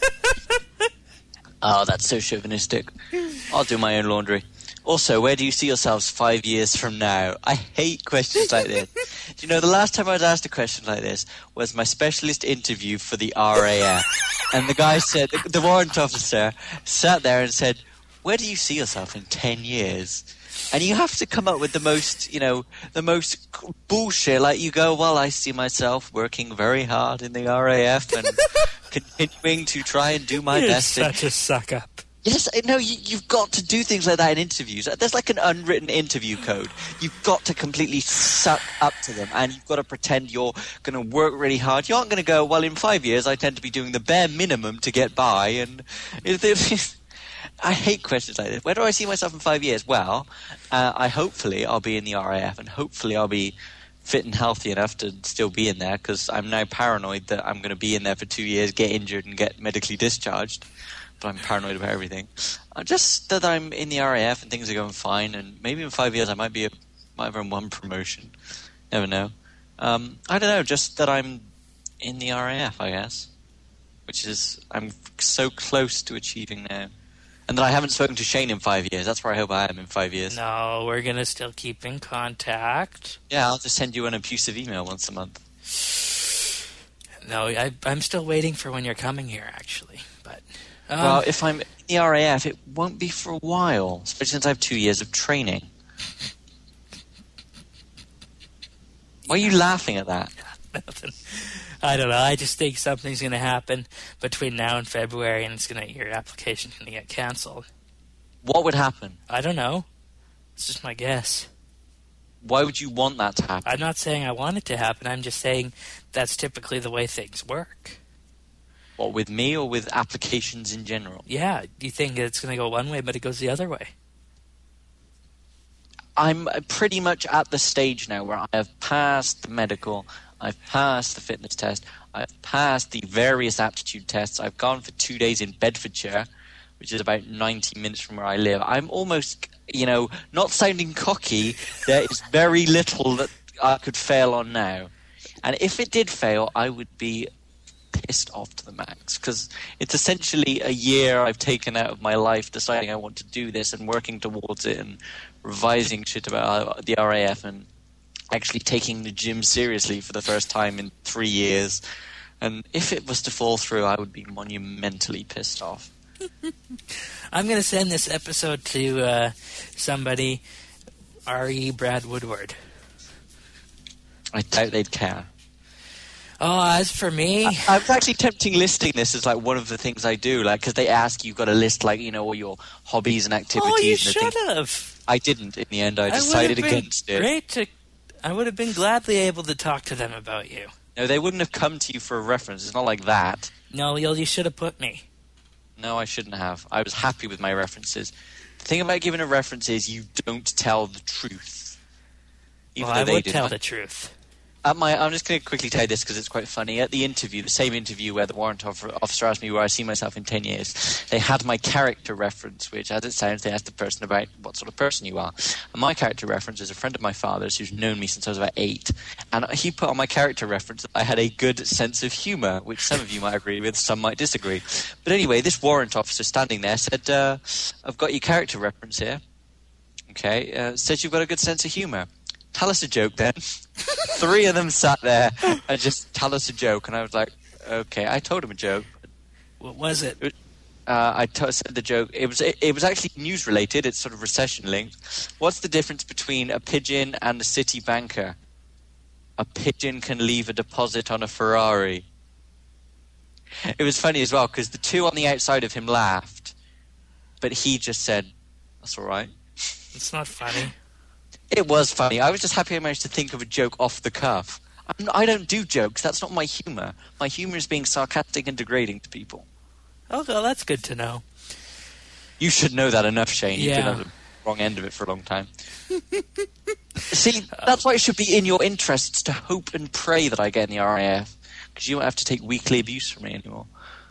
Oh, that's so chauvinistic. I'll do my own laundry. Also, where do you see yourselves five years from now? I hate questions like this. Do you know, the last time I was asked a question like this was my specialist interview for the R A F. And the guy said, the, the warrant officer sat there and said, where do you see yourself in ten years? And you have to come up with the most, you know, the most bullshit. Like you go, well, I see myself working very hard in the R A F and continuing to try and do my You're best. such a suck-up. Yes, no, you, you've got to do things like that in interviews. There's like an unwritten interview code. You've got to completely suck up to them, and you've got to pretend you're going to work really hard. You aren't going to go, well, in five years, I tend to be doing the bare minimum to get by. And it, it, I hate questions like this. Where do I see myself in five years? Well, uh, I hopefully I'll be in the R A F, and hopefully I'll be fit and healthy enough to still be in there, because I'm now paranoid that I'm going to be in there for two years, get injured, and get medically discharged. But I'm paranoid about everything. Uh, just that I'm in the R A F and things are going fine, and maybe in five years I might be a, might have one promotion. Never know. Um, I don't know. Just that I'm in the R A F, I guess, which is I'm so close to achieving now, and that I haven't spoken to Shane in five years. That's where I hope I am in five years. No, we're going to still keep in contact. Yeah, I'll just send you an abusive email once a month. No, I, I'm still waiting for when you're coming here, actually. But um, Well, if I'm in the R A F, it won't be for a while, especially since I have two years of training. Why are you laughing at that? nothing. I don't know. I just think something's going to happen between now and February, and it's going to your application's going to get canceled. What would happen? I don't know. It's just my guess. Why would you want that to happen? I'm not saying I want it to happen. I'm just saying that's typically the way things work. What, with me or with applications in general? Yeah, you think it's going to go one way, but it goes the other way. I'm pretty much at the stage now where I have passed the medical, I've passed the fitness test, I've passed the various aptitude tests, I've gone for two days in Bedfordshire, which is about ninety minutes from where I live. I'm almost, you know, not sounding cocky, there is very little that I could fail on now. And if it did fail, I would be pissed off to the max, because it's essentially a year I've taken out of my life deciding I want to do this and working towards it and revising shit about the R A F and actually taking the gym seriously for the first time in three years. And if it was to fall through, I would be monumentally pissed off. I'm going to send this episode to uh, somebody, R E Brad Woodward. I doubt they'd care. Oh, as for me... I, I was actually tempting listing this as like one of the things I do, like, because they ask you've got to list, like, you know, all your hobbies and activities. Oh, you and the should things. have. I didn't in the end. I I decided would have been against it. Great to, I would have been gladly able to talk to them about you. No, they wouldn't have come to you for a reference. It's not like that. No, you you should have put me. No, I shouldn't have. I was happy with my references. The thing about giving a reference is you don't tell the truth. Even Well, though I they would did. tell the truth. At my, I'm just going to quickly tell you this because it's quite funny. At the interview, the same interview where the warrant officer asked me where I see myself in ten years, they had my character reference, which, as it sounds, they asked the person about what sort of person you are. And my character reference is a friend of my father's who's known me since I was about eight. And he put on my character reference that I had a good sense of humour, which some of you might agree with, some might disagree. But anyway, this warrant officer standing there said, uh, I've got your character reference here. Okay, uh, says you've got a good sense of humour. Tell us a joke then. Three of them sat there and just tell us a joke, and I was like, Okay, I told him a joke. What was it? it uh, I t- said the joke. It was it, it was actually news related. It's sort of recession linked. What's the difference between a pigeon and a city banker? A pigeon can leave a deposit on a Ferrari. It was funny as well because the two on the outside of him laughed, but he just said, "That's all right." It's not funny. It was funny. I was just happy I managed to think of a joke off the cuff. I'm, I don't do jokes. That's not my humour. My humour is being sarcastic and degrading to people. Oh, well, that's good to know. You should know that enough, Shane. You've Yeah. been on the wrong end of it for a long time. See, that's why it should be in your interests to hope and pray that I get in the R A F, because you won't have to take weekly abuse from me anymore.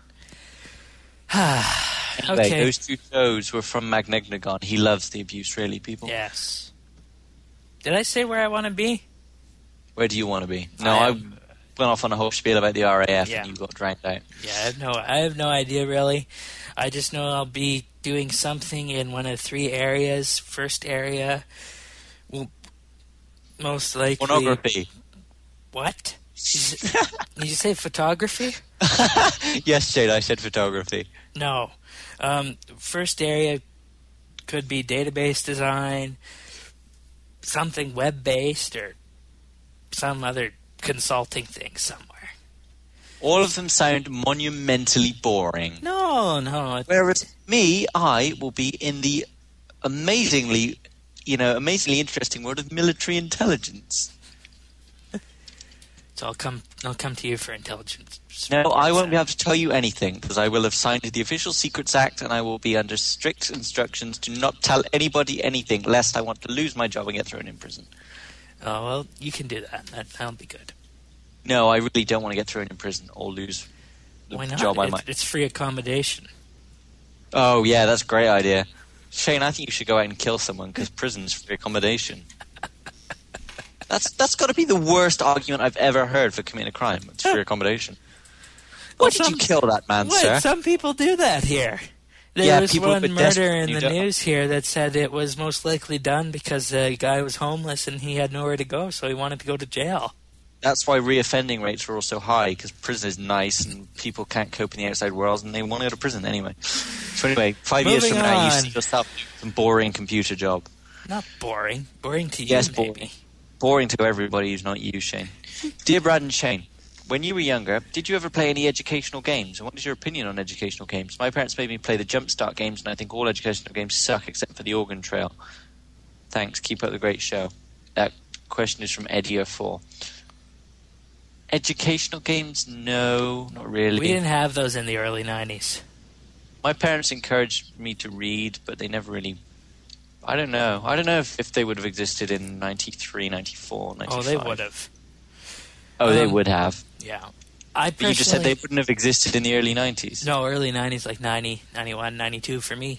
Anyway, Okay. those two shows were from Magnegnagon. He loves the abuse, really, people. Yes. Did I say where I want to be? Where do you want to be? No, I I, am- went off on a whole spiel about the R A F Yeah. and you got dragged out. Yeah, I have no, I have no idea really. I just know I'll be doing something in one of three areas. First area, will most likely. Pornography. What? Is it- Did you say photography? Yes, Shane, I said photography. No. Um, first area could be database design, something web-based, or some other consulting thing somewhere. All of them sound monumentally boring. No, no. it- Whereas me, I will be in the amazingly, you know, amazingly interesting world of military intelligence. So I'll come. I'll come to you for intelligence. No, I won't be able to tell you anything because I will have signed the Official Secrets Act and I will be under strict instructions to not tell anybody anything lest I want to lose my job and get thrown in prison. Oh well, you can do that. that that'll be good. No, I really don't want to get thrown in prison or lose the Why not? job I It- might. It's free accommodation. Oh, yeah, that's a great idea. Shane, I think you should go out and kill someone because prison's free accommodation. That's that's got to be the worst argument I've ever heard for committing a crime. It's free accommodation. Why Well, did some- you kill that man, What? sir? Some people do that here. There Yeah, was people one with murder desperate in the need to- news here that said it was most likely done because the guy was homeless and he had nowhere to go, so he wanted to go to jail. That's why reoffending rates are also high because prison is nice and people can't cope in the outside world and they want to go to prison anyway. So anyway, five years Moving from now, you on. see yourself doing some boring computer job. Not boring. Boring to you, Yes, maybe. boring. Boring to everybody who's not you, Shane. Dear Brad and Shane, when you were younger, did you ever play any educational games? And what is your opinion on educational games? My parents made me play the Jumpstart games, and I think all educational games suck except for the Organ Trail. Thanks. Keep up the great show. That question is from Eddie oh four. Educational games? No, not really. We didn't have those in the early nineties. My parents encouraged me to read, but they never really... I don't know. I don't know if, if they would have existed in ninety-three, ninety-four, ninety-five. Oh, they would have. Oh, they Um, would have. Yeah. I But you just said they personally... wouldn't have existed in the early nineties. No, early nineties, like ninety, ninety-one, ninety-two for me.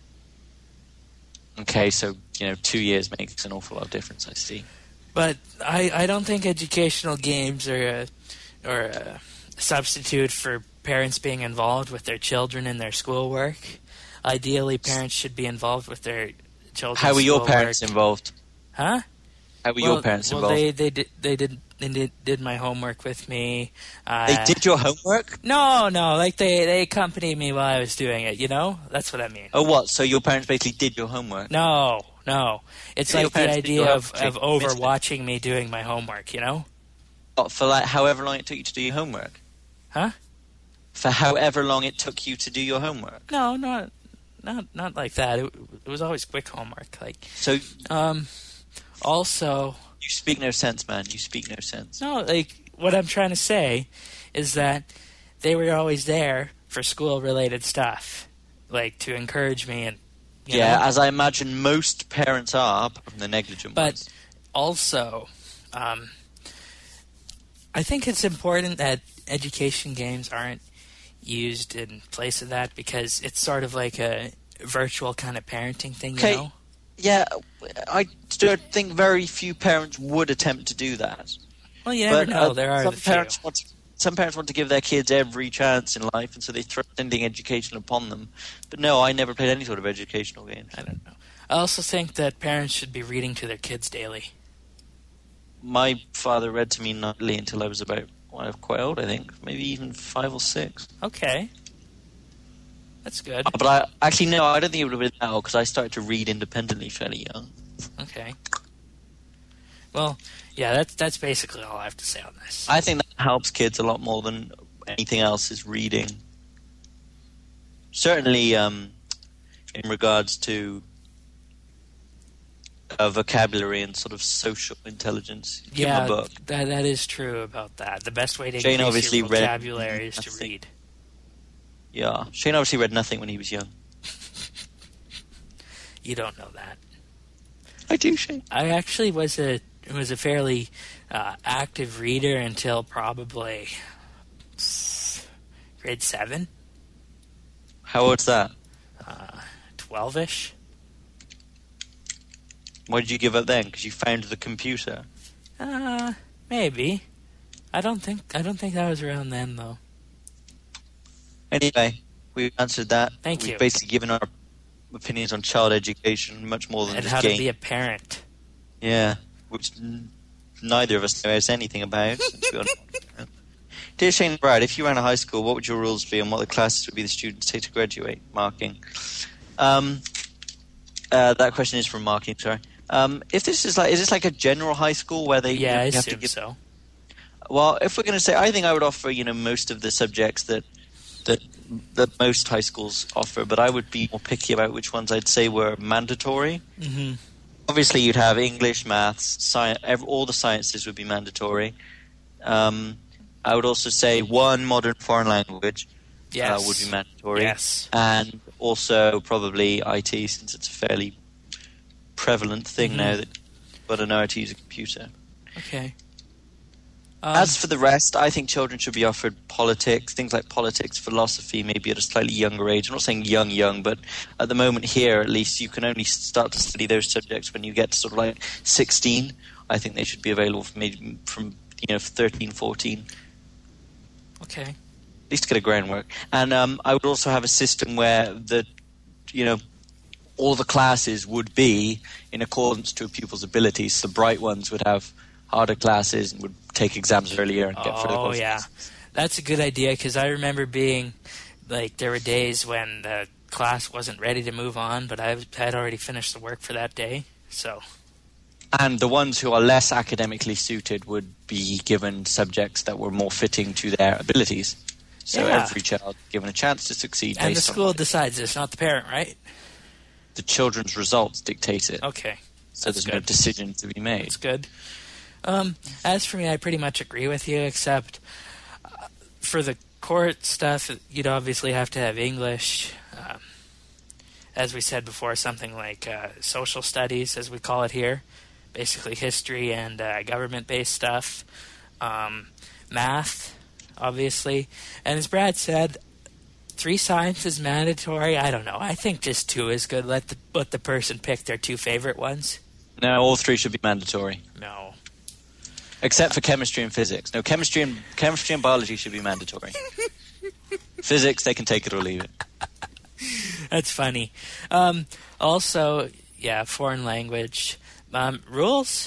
Okay, so, you know, two years makes an awful lot of difference, I see. But I, I don't think educational games are a, or a substitute for parents being involved with their children in their schoolwork. Ideally, parents should be involved with their children's How were your schoolwork. parents involved? Huh? How were well, your parents well, involved? they they did they did they did, did my homework with me. Uh, They did your homework? No, no, like they they accompanied me while I was doing it. You know, that's what I mean. Oh, what? So your parents basically did your homework? No, no, it's Yeah, your like the parents did idea your of homework. of You missed it. overwatching me doing my homework. You know? What, for like however long it took you to do your homework? Huh? For however long it took you to do your homework? No, not not not like that. It, it was always quick homework. Like, So um, also, you speak no sense, man. You speak no sense. no, like what I'm trying to say is that they were always there for school-related stuff, like to encourage me and you Yeah, know? as I imagine most parents are, apart from the negligent But ones. also, um, I think it's important that education games aren't used in place of that because it's sort of like a virtual kind of parenting thing, you Okay. know? Yeah, I don't think very few parents would attempt to do that. Well, you never But, know. uh, there are some the few. parents want to, some parents want to give their kids every chance in life, and so they throw anything educational upon them. But no, I never played any sort of educational games. I don't know. I also think that parents should be reading to their kids daily. My father read to me nightly until I was about well, quite old, I think. Maybe even five or six. Okay. That's good. Uh, but I actually, no, I don't think it would have been that old because I started to read independently fairly young. Okay. Well, yeah, that's that's basically all I have to say on this. I think that helps kids a lot more than anything else is reading. Certainly, um, in regards to uh, vocabulary and sort of social intelligence. Give yeah, them a book. that that is true about that. The best way to Shane increase obviously your read vocabulary is to nothing. read. Yeah, Shane obviously read nothing when he was young. You don't know that. I do, Shane. I actually was a was a fairly uh, active reader until probably grade seven. How old's that? Uh, twelve-ish. Why did you give up then? Because you found the computer. Uh, maybe. I don't think I don't think that was around then though. Anyway, we've answered that. Thank we've you. basically given our opinions on child education, much more than And just how game. to be a parent. Yeah, which n- neither of us knows anything about. since we are- Dear Shane and Brad, if you ran a high school, what would your rules be and what the classes would be the students take to graduate? Marking. Um, uh, that question is from Marking, sorry. Um, if this is like, is this like a general high school where they Yeah, I you have to assume give? so. Well, if we're going to say, I think I would offer, you know, most of the subjects that that that most high schools offer, but I would be more picky about which ones I'd say were mandatory. Mm-hmm. Obviously, you'd have English, maths, science. All the sciences would be mandatory. Um, I would also say one modern foreign language Yes. uh, would be mandatory, Yes. and also probably I T, since it's a fairly prevalent thing Mhm. now that you've got to know how to use a computer. Okay. Um, As for the rest, I think children should be offered politics, things like politics, philosophy, maybe at a slightly younger age. I'm not saying young, young, but at the moment here, at least, you can only start to study those subjects when you get to sort of like sixteen. I think they should be available from, maybe from you know, thirteen, fourteen, okay. at least to get a groundwork. And um, I would also have a system where the, you know, all the classes would be in accordance to a pupil's abilities. The bright ones would have harder classes and would take exams earlier and get further Oh, qualifications. yeah. That's a good idea because I remember being, like, there were days when the class wasn't ready to move on, but I had already finished the work for that day, so... And the ones who are less academically suited would be given subjects that were more fitting to their abilities. So Yeah. every child given a chance to succeed And the based school on decides this, not the parent, right? the children's results dictate it. Okay. so there's no good. decision to be made. That's good. Um, as for me, I pretty much agree with you, except uh, for the court stuff, you'd obviously have to have English. Um, as we said before, something like uh, social studies, as we call it here, basically history and uh, government-based stuff. Um, math, obviously. And as Brad said, three science is mandatory. I don't know. I think just two is good. Let the, let the person pick their two favorite ones. No, all three should be mandatory. No. Except for chemistry and physics. No, chemistry and chemistry and biology should be mandatory. Physics, they can take it or leave it. That's funny. Um, also, yeah, foreign language. Um, rules?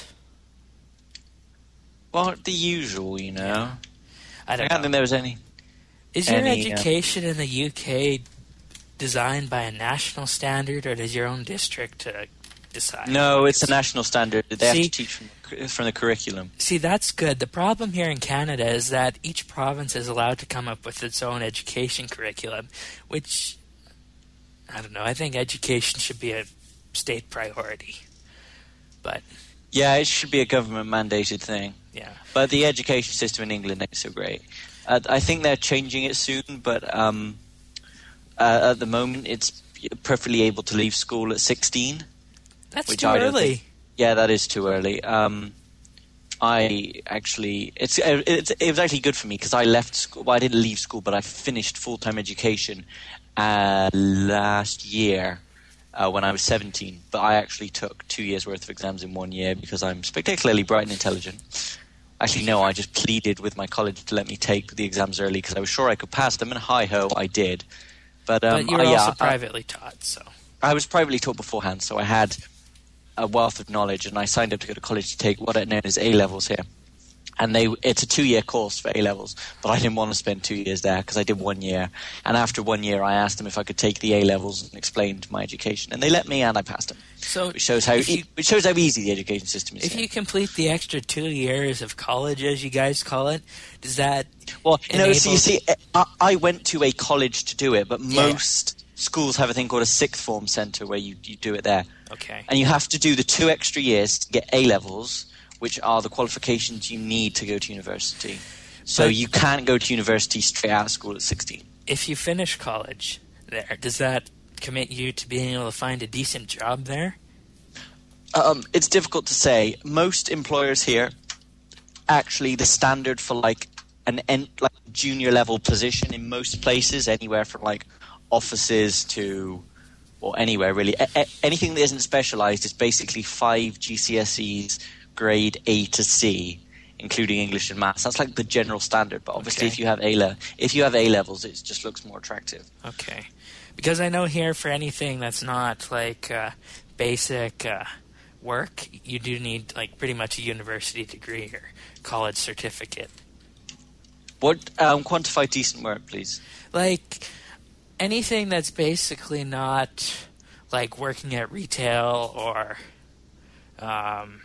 Well, the usual, you know. I I don't can't know. think there was any. Is your any, uh, education in the U K designed by a national standard, or does your own district uh, decide? No, it's a national standard. They See- have to teach from, the- from the curriculum. See, that's good. The problem here in Canada is that each province is allowed to come up with its own education curriculum, which, I don't know, I think education should be a state priority. But, Yeah, it should be a government-mandated thing. yeah. But the education system in England ain't so great. Uh, I think they're changing it soon, but um, uh, at the moment it's perfectly able to leave school at sixteen. That's Which too I don't early. think- Yeah, that is too early. Um, I actually, it's, it's it was actually good for me because I left school. Well, I didn't leave school, but I finished full-time education uh, last year uh, when I was seventeen. But I actually took two years' worth of exams in one year because I'm spectacularly bright and intelligent. Actually, no, I just pleaded with my college to let me take the exams early because I was sure I could pass them, and hi-ho, I did. But, um, But you were I- yeah, also I- privately taught, so. I was privately taught beforehand, so I had a wealth of knowledge, and I signed up to go to college to take what are known as A-levels here. And they it's a two-year course for A-levels, but I didn't want to spend two years there because I did one year. And after one year, I asked them if I could take the A-levels and explained my education. And they let me, and I passed them. So which shows how you, e- which shows how easy the education system is. If here. you complete the extra two years of college, as you guys call it, does that Well, you know, so you enable- see, I, I went to a college to do it, but Yeah. most schools have a thing called a sixth form centre where you, you do it there. Okay. And you have to do the two extra years to get A-levels, which are the qualifications you need to go to university. So But- you can't go to university straight out of school at sixteen. If you finish college there, does that commit you to being able to find a decent job there? Um, it's difficult to say. Most employers here, actually, the standard for like an en- like junior level position in most places, anywhere from like offices to, or anywhere really, a- a- anything that isn't specialised is basically five G C S Es, grade A to C, including English and Maths. That's like the general standard. But obviously, Okay. if you have A le- if you have A levels, it just looks more attractive. Okay. Because I know here for anything that's not like uh, basic uh, work, you do need like pretty much a university degree or college certificate. What um, quantify decent work, please? Like anything that's basically not like working at retail or um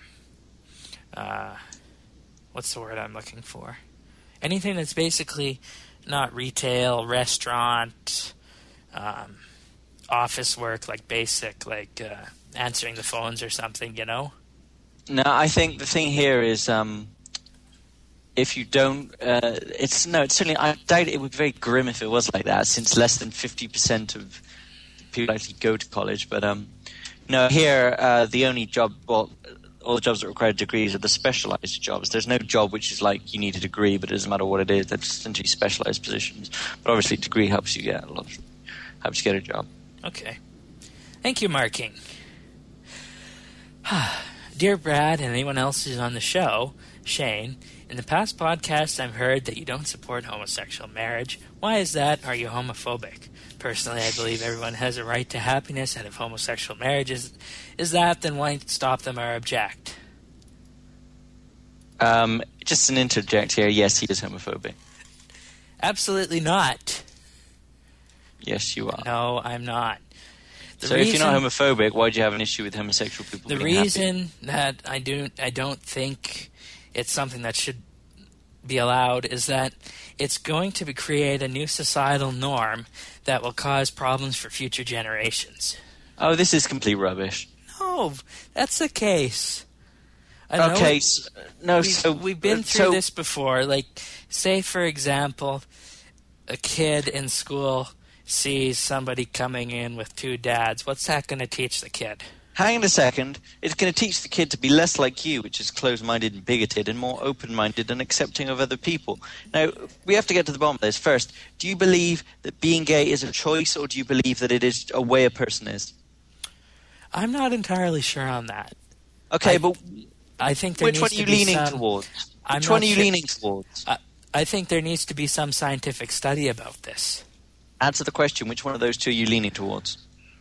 uh what's the word I'm looking for? Anything that's basically not retail, restaurant, um, office work, like basic, like uh, answering the phones or something, you know? No, I think the thing here is um, if you don't, uh, it's no, it's certainly. I doubt it would be very grim if it was like that, since less than fifty percent of people actually go to college. But um, no, here uh, the only job, well, all the jobs that require degrees are the specialised jobs. There's no job which is like you need a degree, but it doesn't matter what it is. They're just essentially specialised positions. But obviously, a degree helps you get a lot, of, helps you get a job. Okay. Thank you, Marking. Dear Brad and anyone else who's on the show, Shane, in the past podcasts I've heard that you don't support homosexual marriage. Why is that? Are you homophobic? Personally, I believe everyone has a right to happiness, and if homosexual marriage is, is that, then why stop them or object? Um, just an interject here. Yes, he is homophobic. Absolutely not. Yes, you are. No, I'm not. The so reason, if you're not homophobic, why do you have an issue with homosexual people The being reason happy? that I do I don't think it's something that should be allowed is that it's going to be, create a new societal norm that will cause problems for future generations. Oh, this is complete rubbish. No, that's the case. I know Okay, it- so, no, we've, so we've been uh, through so, this before. Like, say for example, a kid in school sees somebody coming in with two dads. What's that going to teach the kid? Hang on a second. It's going to teach the kid to be less like you, which is closed-minded and bigoted, and more open-minded and accepting of other people. Now, we have to get to the bottom of this. First, do you believe that being gay is a choice, or do you believe that it is a way a person is? I'm not entirely sure on that. Okay, I- but I think there which needs one are to you be leaning some, towards? I'm Which one not are you sure- leaning towards? I, I think there needs to be some scientific study about this. Answer the question. Which one of those two are you leaning towards?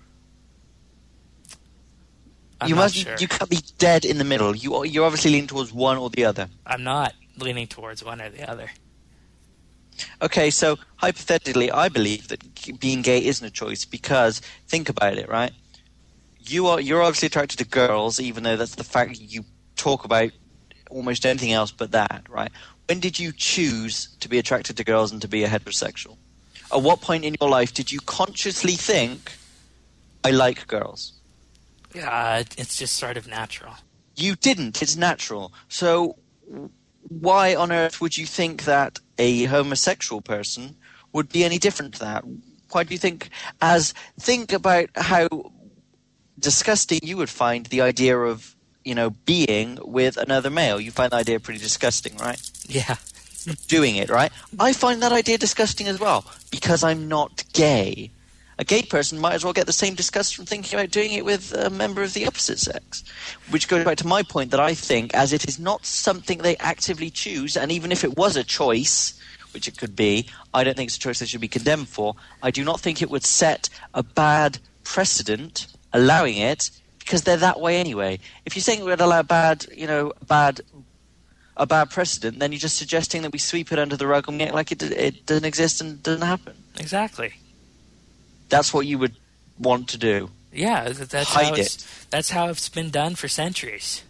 I'm you not must. sure. You can't be dead in the middle. You you're obviously leaning towards one or the other. I'm not leaning towards one or the other. Okay, so hypothetically, I believe that g- being gay isn't a choice because think about it, right? You are you're obviously attracted to girls, even though that's the fact you talk about almost anything else but that, right? When did you choose to be attracted to girls and to be a heterosexual? At what point in your life did you consciously think, I like girls? Uh, it's just sort of natural. You didn't. It's natural. So why on earth would you think that a homosexual person would be any different to that? Why do you think, as think about how disgusting you would find the idea of, you know, being with another male. You find the idea pretty disgusting, right? Yeah. Doing it, right? I find that idea disgusting as well because I'm not gay. A gay person might as well get the same disgust from thinking about doing it with a member of the opposite sex. Which goes back to my point that I think, as it is not something they actively choose, and even if it was a choice, which it could be, I don't think it's a choice they should be condemned for. I do not think it would set a bad precedent allowing it, because they're that way anyway. If you're saying it would allow bad, you know, bad... a bad precedent, then you're just suggesting that we sweep it under the rug and we act like it, it doesn't exist and doesn't happen. Exactly. That's what you would want to do. Yeah, that's Hide how it's, it. That's how it's been done for centuries.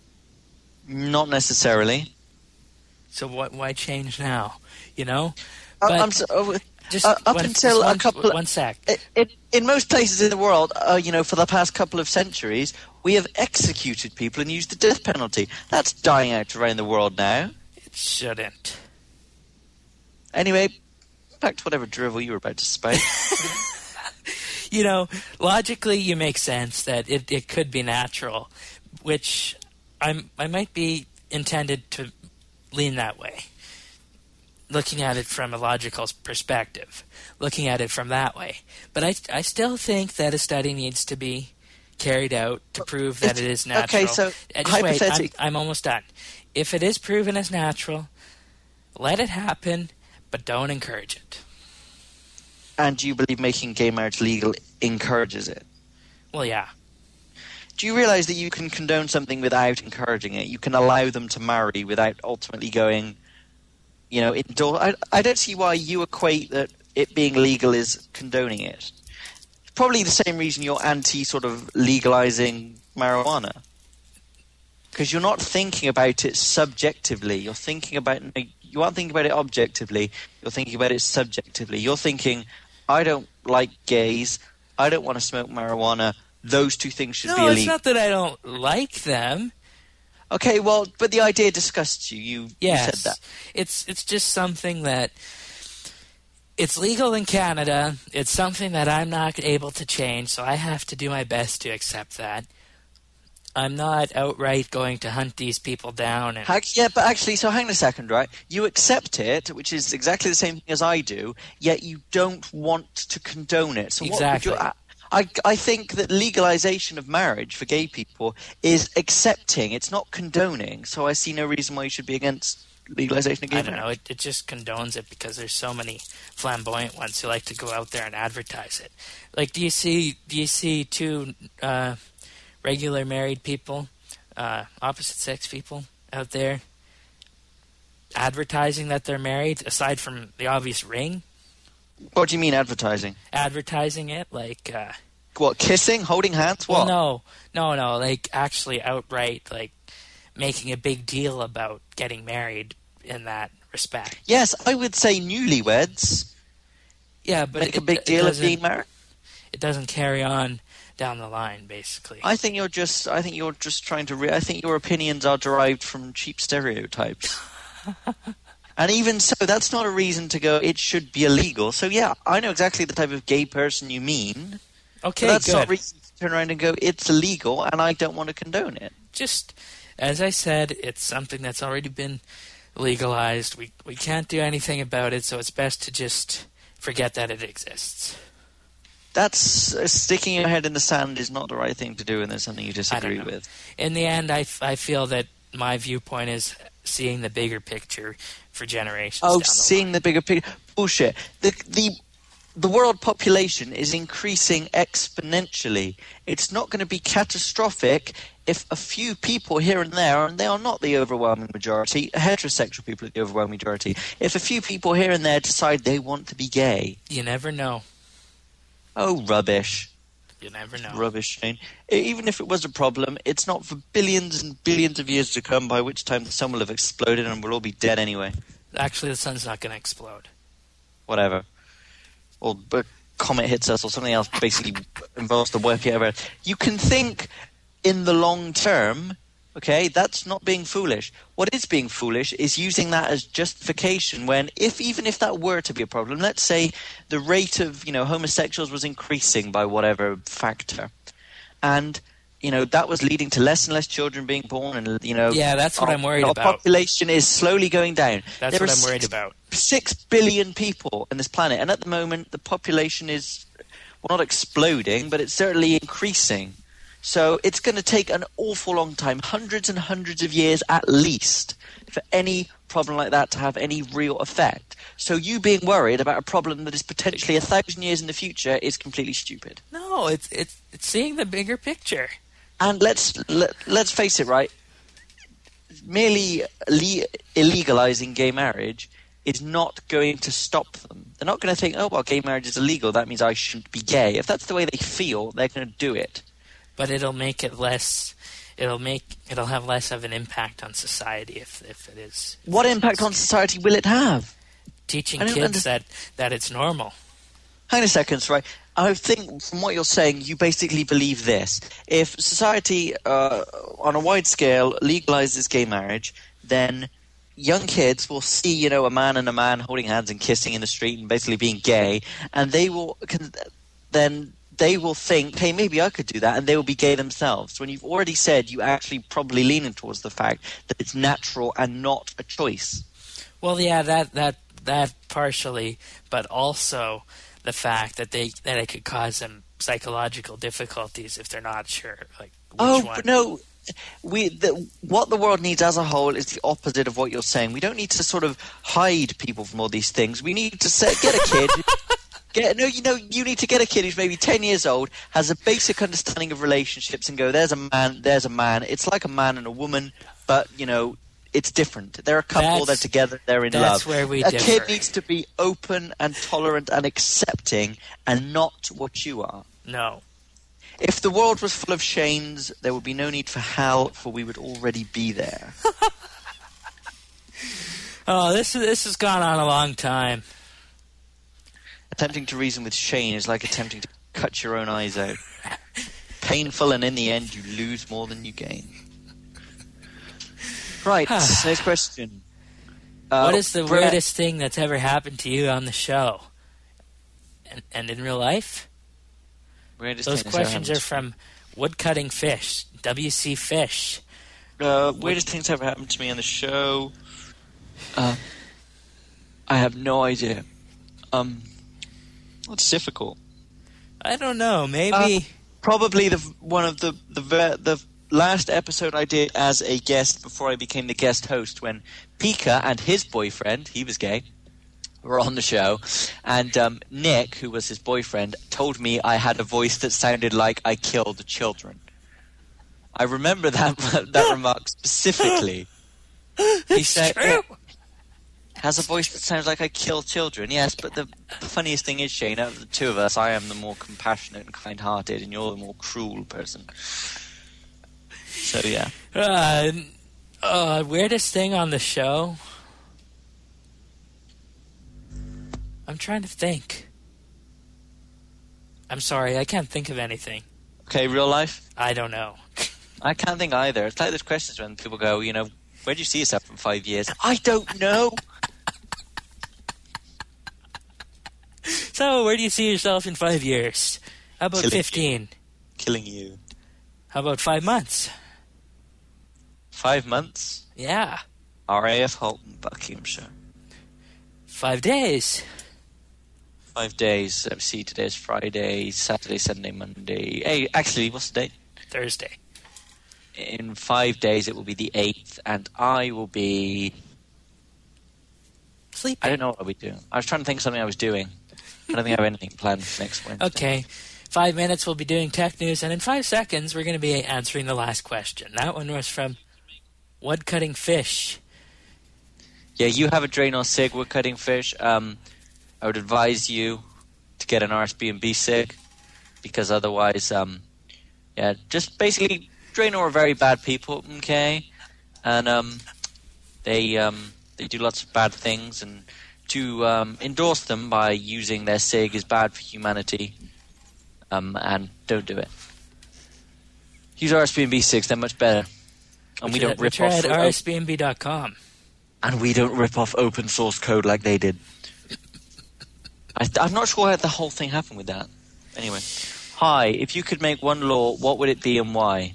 Not necessarily. So what? Why change now? You know. Uh, But I'm so, uh, just uh, up one, until just one, a couple. one sec. In, in most places in the world, uh, you know, for the past couple of centuries, we have executed people and used the death penalty. That's dying out around the world now. It shouldn't. Anyway, back to whatever drivel you were about to spout. You know, logically, you make sense that it, it could be natural, which I'm I might be intended to lean that way. Looking at it from a logical perspective, looking at it from that way. But I, I still think that a study needs to be carried out to prove that It's- it is natural. okay, so Uh, just wait, I'm, hypothetic- I'm almost done. If it is proven as natural, let it happen, but don't encourage it. And do you believe making gay marriage legal encourages it? Well, yeah. Do you realize that you can condone something without encouraging it? You can allow them to marry without ultimately going, you know, indul- I, I don't see why you equate that it being legal is condoning it. Probably the same reason you're anti sort of legalizing marijuana. Because you're not thinking about it subjectively. You're thinking about you aren't thinking about it objectively. You're thinking about it subjectively. You're thinking, I don't like gays. I don't want to smoke marijuana. Those two things should No, be illegal. it's not that I don't like them. Okay, well, but the idea disgusts you. You, Yes. you said that. It's it's just something that it's legal in Canada. It's something that I'm not able to change, so I have to do my best to accept that. I'm not outright going to hunt these people down. And, Hack- Yeah, but actually, so hang on a second, right? You accept it, which is exactly the same thing as I do, yet you don't want to condone it. So Exactly. What would you, I, I think that legalization of marriage for gay people is accepting. It's not condoning. So I see no reason why you should be against legalization of gay I don't know. marriage. It, it just condones it because there's so many flamboyant ones who like to go out there and advertise it. Like, do you see? Do you see two uh, regular married people, uh, opposite sex people out there advertising that they're married? Aside from the obvious ring, What do you mean advertising? advertising it like. Uh, What, kissing, holding hands, well, what? no, no, no. Like actually outright, like making a big deal about getting married in that respect. Yes, I would say newlyweds Yeah, but make it, a big it deal of doesn't- being married. It doesn't carry on down the line, basically. I think you're just. I think you're just trying to. Re- I think your opinions are derived from cheap stereotypes. And even so, that's not a reason to go. It should be illegal. So yeah, I know exactly the type of gay person you mean. Okay, but that's good. not a reason to turn around and go. It's illegal, and I don't want to condone it. Just as I said, it's something that's already been legalized. We we can't do anything about it, so it's best to just forget that it exists. That's uh, sticking your head in the sand is not the right thing to do, and there's something you disagree know. with. In the end, I, f- I feel that my viewpoint is seeing the bigger picture for generations. Oh, down the seeing line. the bigger picture. Bullshit. The the the world population is increasing exponentially. It's not going to be catastrophic if a few people here and there, and they are not the overwhelming majority, heterosexual people are the overwhelming majority, if a few people here and there decide they want to be gay. You never know. Oh, rubbish. You never know. Rubbish, Shane. E- Even if it was a problem, it's not for billions and billions of years to come, by which time the sun will have exploded and we'll all be dead anyway. Actually, the sun's not going to explode. Whatever. Or a comet hits us or something else basically involves the wipe out of it. You can think in the long term, okay? That's not being foolish. What is being foolish is using that as justification when, if even if that were to be a problem, let's say the rate of, you know, homosexuals was increasing by whatever factor, and you know that was leading to less and less children being born, and you know, Yeah, that's what our- I'm worried our about. population is slowly going down. That's There what are I'm worried six about. Six billion people on this planet, and at the moment the population is, well, not exploding, but it's certainly increasing. So it's going to take an awful long time, hundreds and hundreds of years at least, for any problem like that to have any real effect. So you being worried about a problem that is potentially a thousand years in the future is completely stupid. No, it's it's it's seeing the bigger picture. And let's let, let's face it, right? merely le- illegalizing gay marriage is not going to stop them. They're not going to think, oh, well, gay marriage is illegal, that means I shouldn't be gay. If that's the way they feel, they're going to do it. But it'll make it less, it'll make, it'll have less of an impact on society if, if it is. If What it impact is. on society will it have? Teaching I don't kids under- that, that it's normal. Hang on a second, right? I think from what you're saying, you basically believe this. If society, uh, on a wide scale, legalizes gay marriage, then young kids will see, you know, a man and a man holding hands and kissing in the street and basically being gay, and they will can, then they will think, hey, maybe I could do that, and they will be gay themselves. When you've already said you actually probably leaning towards the fact that it's natural and not a choice. Well, yeah, that that that partially, but also the fact that they that it could cause them psychological difficulties if they're not sure, like which Oh, one. but no. We the, what the world needs as a whole is the opposite of what you're saying. We don't need to sort of hide people from all these things. We need to set, get a kid. Get, no, you know, you need to get a kid who's maybe ten years old, has a basic understanding of relationships, and go, "There's a man, there's a man. It's like a man and a woman, but you know, it's different. They're a couple. That's- they're together. They're in that's love. where we a differ. kid needs to be open and tolerant and accepting, and not what you are." No. If the world was full of Shanes, there would be no need for hell, for we would already be there. Oh, this this has gone on a long time. Attempting to reason with Shane is like attempting to cut your own eyes out. Painful, and in the end, you lose more than you gain. Right, next question. Uh, What is the Brett- weirdest thing that's ever happened to you on the show? And, and in real life? weirdest Those thing that's ever questions are happened from Woodcutting Fish, W C Fish. to- Uh, weirdest things ever happened to me on the show. Uh, I have no idea. Um, it's difficult. I don't know, maybe... Uh, Probably the one of the the ver- the last episode I did as a guest before I became the guest host, when Pika and his boyfriend, he was gay, were on the show, and um, Nick, who was his boyfriend, told me I had a voice that sounded like I killed children. I remember that that remark specifically. He it's said, true. has a voice that sounds like I kill children. Yes, but the, the funniest thing is, Shane, out of the two of us, I am the more compassionate and kind-hearted, and you're the more cruel person. So, yeah. Uh, uh, weirdest thing on the show? I'm trying to think. I'm sorry, I can't think of anything. Okay, real life? I don't know. I can't think either. It's like those questions when people go, you know, where do you see yourself in five years? I don't know. So, where do you see yourself in five years? How about Killing fifteen? Killing you. How about five months? Five months? Yeah. R A F Halton, Buckinghamshire. Five days. Five days. Let's see, today's Friday, Saturday, Sunday, Monday. Hey, actually, what's the date? Thursday. In five days, it will be the eighth, and I will be... Sleeping. I don't know what I'll be doing. I was trying to think of something I was doing. I don't think I have anything planned for next Wednesday. Okay. Five minutes we'll be doing tech news, and in five seconds we're going to be answering the last question. That one was from Woodcutting Fish. Yeah, you have a Draenor Sig, we're cutting fish. Um, I would advise you to get an R S B and B Sig, because otherwise, um, yeah, just basically, Draenor are very bad people, okay? And um, they um, they do lots of bad things, and to um, endorse them by using their Sig is bad for humanity, um, and don't do it. Use R S B and B Sigs, they're much better. And we don't rip We're off at R S B N B dot com. And we don't rip off open source code like they did. I, I'm not sure how the whole thing happened with that. Anyway. Hi, if you could make one law, what would it be and why?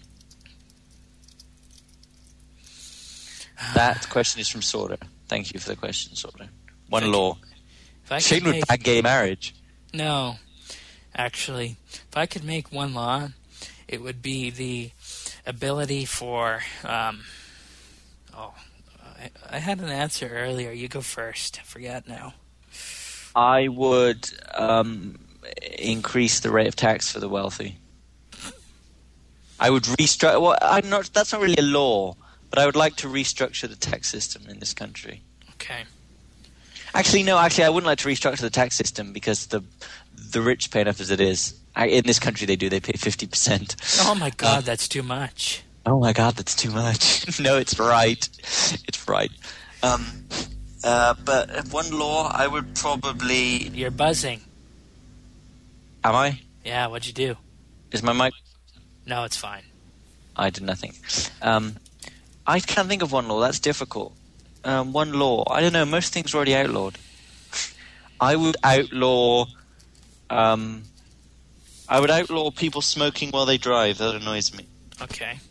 That question is from Sorter. Thank you for the question, Sorter. One Thank law. If I Shane could would make, ban gay marriage. no, actually, if I could make one law, it would be the ability for. Um, oh, I, I had an answer earlier. You go first. I forgot now. I would um, increase the rate of tax for the wealthy. I would restructure. Well, I'm not. That's not really a law, but I would like to restructure the tax system in this country. Okay. Actually, no. Actually, I wouldn't like to restructure the tax system because the the rich pay enough as it is. I, in this country, they do. They pay fifty percent. Oh my God, Um, that's too much. Oh my God, that's too much. No, it's right. It's right. Um, uh, but one law, I would probably. You're buzzing. Am I? Yeah, what'd you do? Is my mic? No, it's fine. I did nothing. Um, I can't think of one law. That's difficult. Um, one law. I don't know. Most things are already outlawed. I would outlaw. Um, I would outlaw people smoking while they drive. That annoys me. Okay.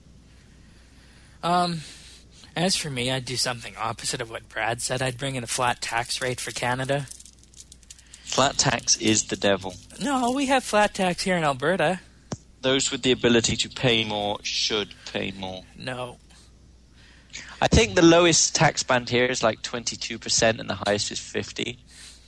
Um, as for me, I'd do something opposite of what Brad said. I'd bring in a flat tax rate for Canada. Flat tax is the devil. No, we have flat tax here in Alberta. Those with the ability to pay more should pay more. No. I think the lowest tax band here is like twenty-two percent and the highest is fifty.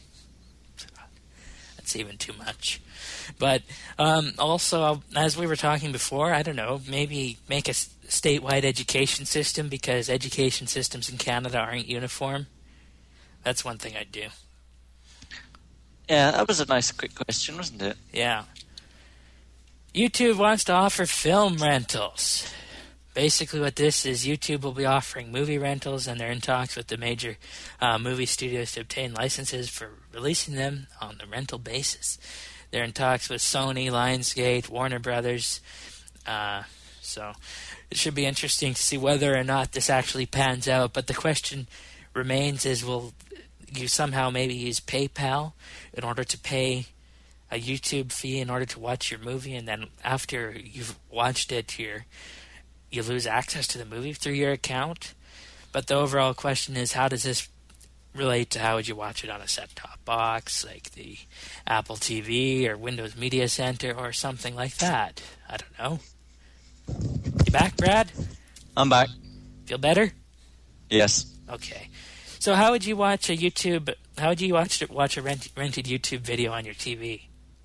That's even too much. But um, also, as we were talking before, I don't know, maybe make a s- statewide education system because education systems in Canada aren't uniform. That's one thing I'd do. Yeah, that was a nice quick question, wasn't it? Yeah. YouTube wants to offer film rentals. Basically what this is, YouTube will be offering movie rentals, and they're in talks with the major uh, movie studios to obtain licenses for releasing them on the rental basis. They're in talks with Sony, Lionsgate, Warner Brothers. Uh, so it should be interesting to see whether or not this actually pans out. But the question remains is, will you somehow maybe use PayPal in order to pay a YouTube fee in order to watch your movie, and then after you've watched it, you're, you lose access to the movie through your account? But the overall question is, how does this relate to how would you watch it on a set-top box, like the Apple T V or Windows Media Center or something like that? I don't know. You back, Brad? I'm back. Feel better? Yes. Okay. So how would you watch a YouTube, how would you watch watch a rent, rented YouTube video on your T V?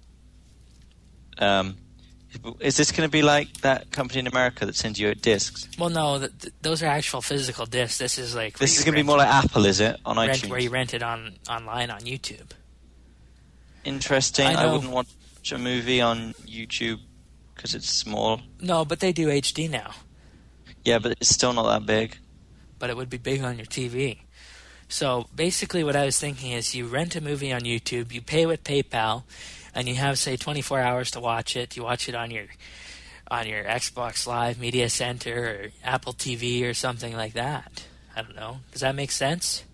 Um, is this going to be like that company in America that sends you out discs? Well, no, th- th- those are actual physical discs. This is like This is going to be more like Apple, is it? On rent, iTunes? where you rent it on online on YouTube. Interesting. I I, know. wouldn't watch a movie on YouTube because it's small. No, but they do H D now. Yeah, but it's still not that big. But it would be big on your T V. So basically what I was thinking is you rent a movie on YouTube, you pay with PayPal, and you have, say, twenty-four hours to watch it. You watch it on your on your Xbox Live, Media Center, or Apple T V or something like that. I don't know. Does that make sense?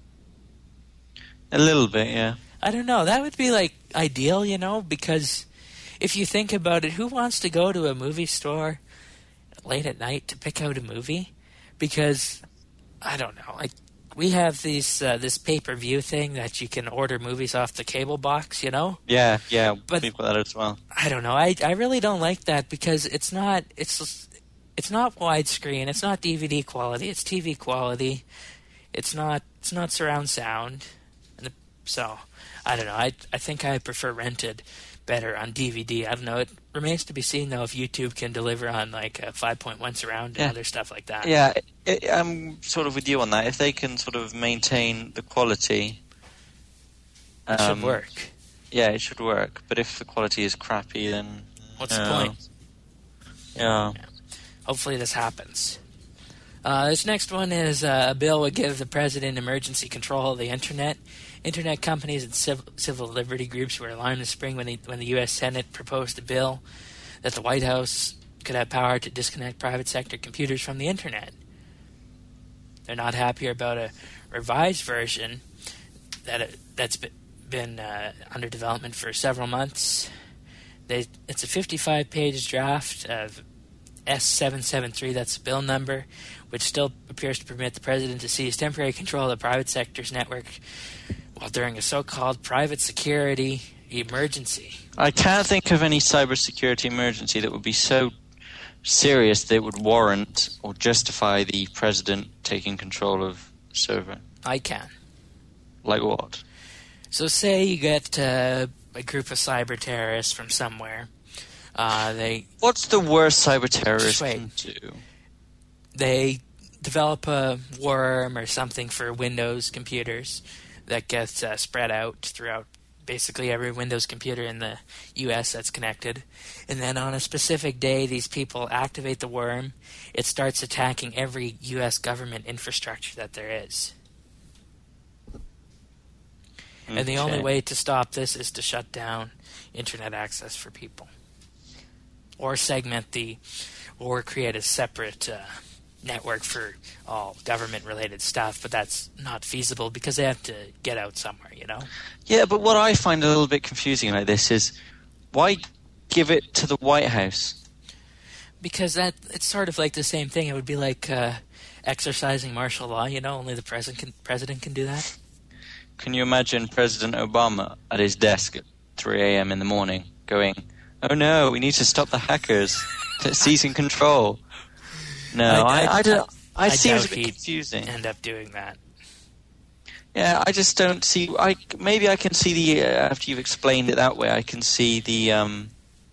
A little bit, yeah. I don't know. That would be, like, ideal, you know, because if you think about it, who wants to go to a movie store late at night to pick out a movie? Because, I don't know, like, we have these uh, this pay-per-view thing that you can order movies off the cable box, you know? Yeah, yeah, But- we've got that as well. I don't know. I I really don't like that because it's not it's it's not widescreen. It's not D V D quality. It's T V quality. It's not it's not surround sound. And the, so I don't know. I I think I prefer rented better on D V D. I don't know. It remains to be seen though if YouTube can deliver on like a five point one surround and Yeah. other stuff like that. Yeah, it, I'm sort of with you on that. If they can sort of maintain the quality, It um, should work. Yeah, it should work. But if the quality is crappy, then What's no. the point? Yeah. Hopefully this happens. Uh, this next one is uh, a bill would give the president emergency control of the internet. Internet companies and civil, civil liberty groups were alarmed this spring when the, when the U S Senate proposed a bill that the White House could have power to disconnect private sector computers from the internet. They're not happier about a revised version that it, that's been, been uh, under development for several months. They, it's a fifty-five page draft of S seven seventy-three, that's the bill number, which still appears to permit the president to seize temporary control of the private sector's network while during a so-called private security emergency. I can't think of any cybersecurity emergency that would be so serious that it would warrant or justify the president taking control of the server. I can. Like what? So say you get uh, a group of cyber terrorists from somewhere. Uh, they What's the worst cyber terrorist Just wait. can do? they develop a worm or something for Windows computers that gets uh, spread out throughout basically every Windows computer in the U S that's connected. And then on a specific day, these people activate the worm. It starts attacking every U S government infrastructure that there is. Okay. And the only way to stop this is to shut down internet access for people. Or segment the, or create a separate uh, network for all government-related stuff, but that's not feasible because they have to get out somewhere, you know? Yeah, but what I find a little bit confusing about this is, why give it to the White House? Because that it's sort of like the same thing. It would be like uh, exercising martial law, you know? Only the president can, president can do that. Can you imagine President Obama at his desk at three a.m. in the morning going, oh no, we need to stop the hackers, seizing control? No, I, I, I, I don't. I, I seems a bit confusing. End up doing that. Yeah, I just don't see. I maybe I can see the uh, after you've explained it that way. I can see the um.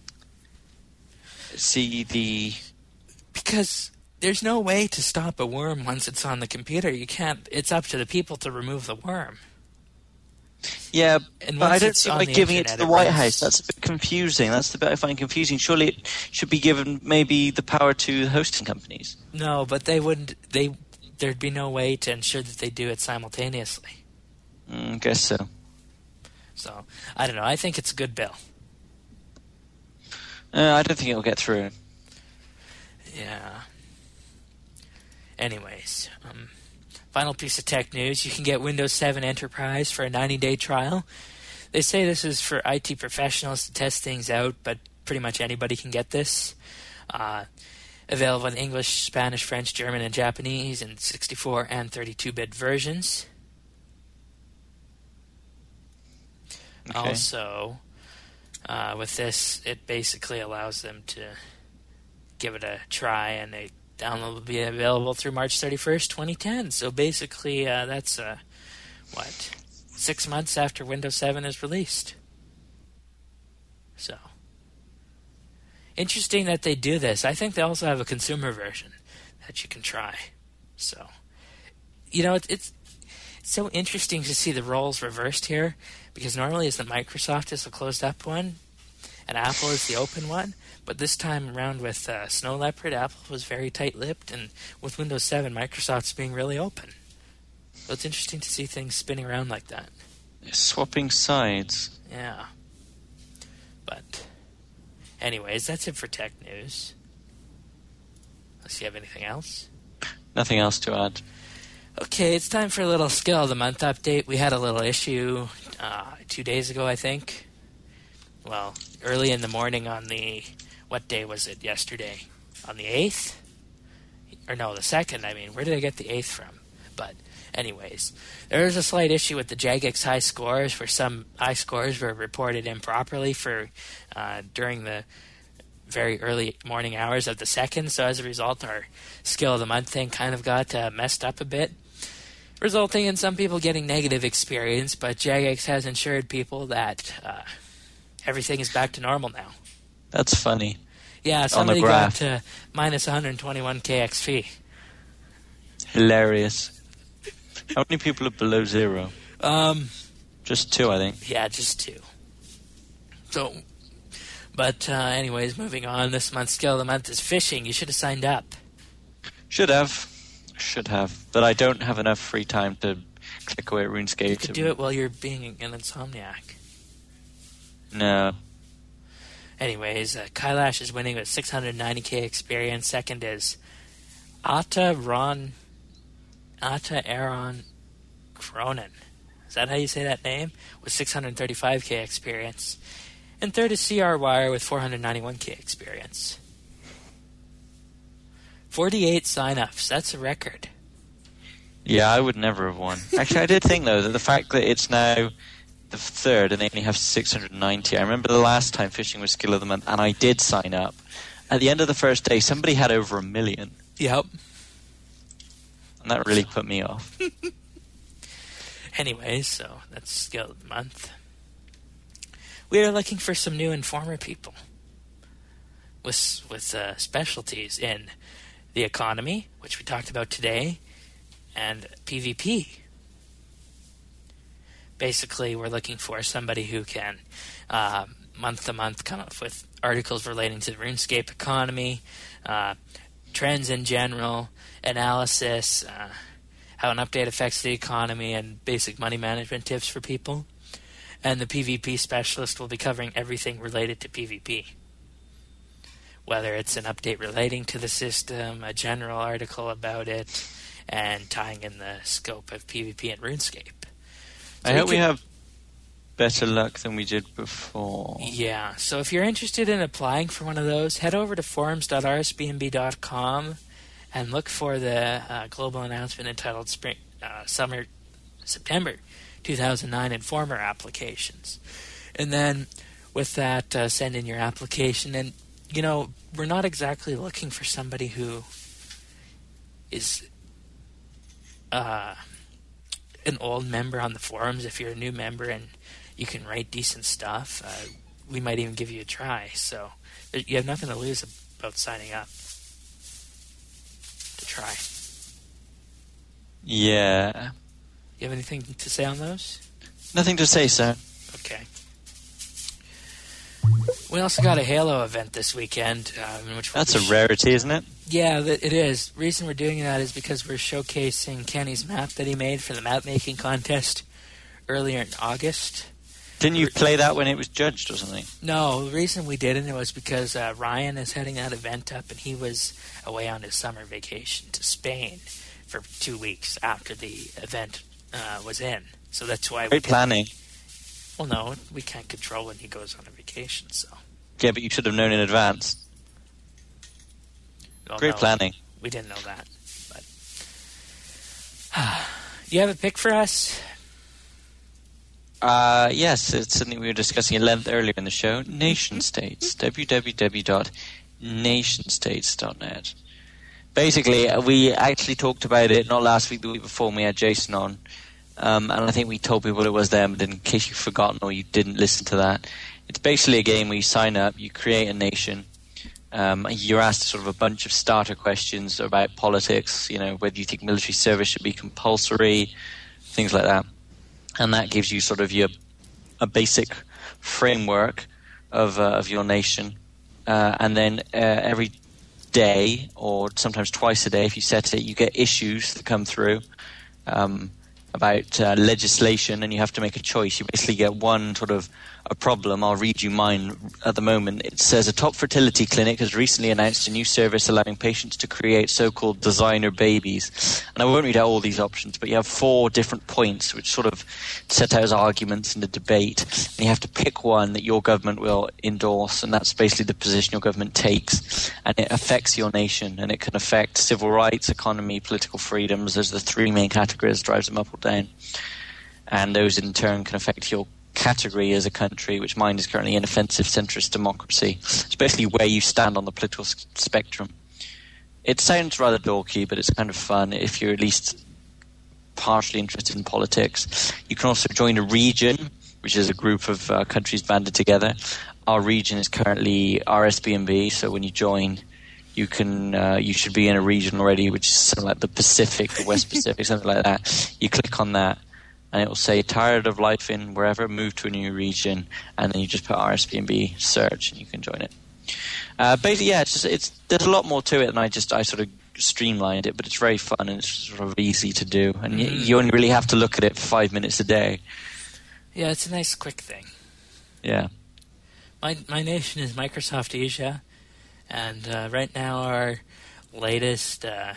See the. Because there's no way to stop a worm once it's on the computer. You can't. It's up to the people to remove the worm. Yeah, and but I don't see why giving it to the it White runs... House. That's a bit confusing. That's the bit I find confusing. Surely it should be given maybe the power to the hosting companies. No, but they wouldn't. They there'd be no way to ensure that they do it simultaneously. I mm, guess so. So I don't know. I think it's a good bill. Uh, I don't think it'll get through. Yeah. Anyways, um. Final piece of tech news, you can get Windows seven Enterprise for a ninety-day trial. They say this is for I T professionals to test things out, but pretty much anybody can get this. Uh, available in English, Spanish, French, German, and Japanese in sixty-four and thirty-two bit versions. Okay. Also, uh, with this, it basically allows them to give it a try, and they download will be available through March thirty-first, twenty ten. So basically, uh, that's, uh, what, six months after Windows seven is released. So, interesting that they do this. I think they also have a consumer version that you can try. So, you know, it, it's, it's so interesting to see the roles reversed here, because normally it's the Microsoft is the closed-up one, and Apple is the open one. But this time around with uh, Snow Leopard, Apple was very tight-lipped, and with Windows seven, Microsoft's being really open. So it's interesting to see things spinning around like that. Swapping sides. Yeah. But, anyways, that's it for tech news. Unless you have anything else? Nothing else to add. Okay, it's time for a little Skill of the Month update. We had a little issue uh, two days ago, I think. Well, early in the morning on the... What day was it yesterday? On the eighth? Or no, the second, I mean. Where did I get the eighth from? But, anyways, there was a slight issue with the Jagex high scores, where some high scores were reported improperly for uh, during the very early morning hours of the second. So as a result, our Skill of the Month thing kind of got uh, messed up a bit, resulting in some people getting negative experience. But Jagex has ensured people that uh, everything is back to normal now. That's funny. Yeah, somebody got to minus one hundred twenty-one K X P. Hilarious. How many people are below zero? Um, just two, I think. Yeah, just two. So, but uh, anyways, moving on. This month's Skill of the Month is fishing. You should have signed up. Should have. Should have. But I don't have enough free time to click away at RuneScape. You could do it while you're being an insomniac. No. Anyways, uh, Kailash is winning with six hundred ninety K experience. Second is Atta Ron, Atta Aaron Cronin. Is that how you say that name? With six hundred thirty-five K experience. And third is C R Wire with four hundred ninety-one K experience. forty-eight sign-ups. That's a record. Yeah, I would never have won. Actually, I did think, though, that the fact that it's now the third and they only have six hundred ninety. I remember the last time fishing was Skill of the Month, and I did sign up. At the end of the first day, somebody had over a million. Yep. And that really put me off. Anyways, so that's Skill of the Month. We are looking for some new Informer people with with uh, specialties in the economy, which we talked about today, and P V P. Basically, we're looking for somebody who can, uh, month to month, come up with articles relating to the RuneScape economy, uh, trends in general, analysis, uh, how an update affects the economy, and basic money management tips for people. And the P V P specialist will be covering everything related to P V P. Whether it's an update relating to the system, a general article about it, and tying in the scope of P V P and RuneScape. So I hope can, we have better luck than we did before. Yeah, so if you're interested in applying for one of those, head over to forums dot r s b n b dot com and look for the uh, global announcement entitled Spring, uh, Summer, September two thousand nine Informer Applications. And then with that, uh, send in your application. And, you know, we're not exactly looking for somebody who is uh, an old member on the forums. If you're a new member and you can write decent stuff, uh, we might even give you a try. So you have nothing to lose about signing up to try. Yeah. You have anything to say on those? Nothing to say, sir. Okay. We also got a Halo event this weekend. Uh, in which That's we'll a sh- rarity, isn't it? Yeah, it is. The reason we're doing that is because we're showcasing Kenny's map that he made for the map making contest earlier in August. Didn't you play that when it was judged or something? No, the reason we didn't was because uh, Ryan is heading that event up, and he was away on his summer vacation to Spain for two weeks after the event uh, was in. So that's why we Great didn't. planning. Well, no, we can't control when he goes on a vacation, so. Yeah, but you should have known in advance. Well, Great no, planning. We didn't know that. But do you have a pick for us? Uh, yes, it's something we were discussing at length earlier in the show. Nation states. w w w dot nation states dot net. Basically, we actually talked about it not last week, the week before, when we had Jason on. Um, and I think we told people it was them, but in case you've forgotten or you didn't listen to that, it's basically a game where you sign up, you create a nation, um, you're asked sort of a bunch of starter questions about politics, you know, whether you think military service should be compulsory, things like that. And that gives you sort of your a basic framework of uh, of your nation. Uh, and then uh, every day, or sometimes twice a day if you set it, you get issues that come through. Um, about uh, legislation, and you have to make a choice. You basically get one sort of a problem. I'll read you mine at the moment. It says, a top fertility clinic has recently announced a new service allowing patients to create so-called designer babies. And I won't read out all these options, but you have four different points which sort of set out as arguments in the debate. And you have to pick one that your government will endorse, and that's basically the position your government takes. And it affects your nation, and it can affect civil rights, economy, political freedoms. There's the three main categories, drives them up or down. And those in turn can affect your category as a country, which mine is currently an offensive centrist democracy. It's basically where you stand on the political s- spectrum. It sounds rather dorky, but it's kind of fun if you're at least partially interested in politics. You can also join a region, which is a group of uh, countries banded together. Our region is currently R S B N B, so when you join, you can uh, you should be in a region already, which is something like the Pacific, the West Pacific, something like that. You click on that, and it will say, tired of life in wherever, move to a new region, and then you just put R S B N B search, and you can join it. Uh, basically, yeah, it's just, it's there's a lot more to it than I just I sort of streamlined it, but it's very fun and it's sort of easy to do, and mm. you, you only really have to look at it for five minutes a day. Yeah, it's a nice quick thing. Yeah. My my nation is Microsoft Asia, and uh, right now our latest uh,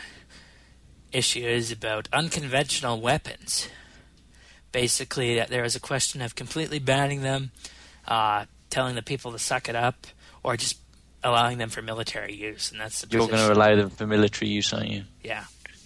issue is about unconventional weapons. Basically, there is a question of completely banning them, uh, telling the people to suck it up, or just allowing them for military use, and that's the You're position. going to allow them for military use, aren't you? Yeah.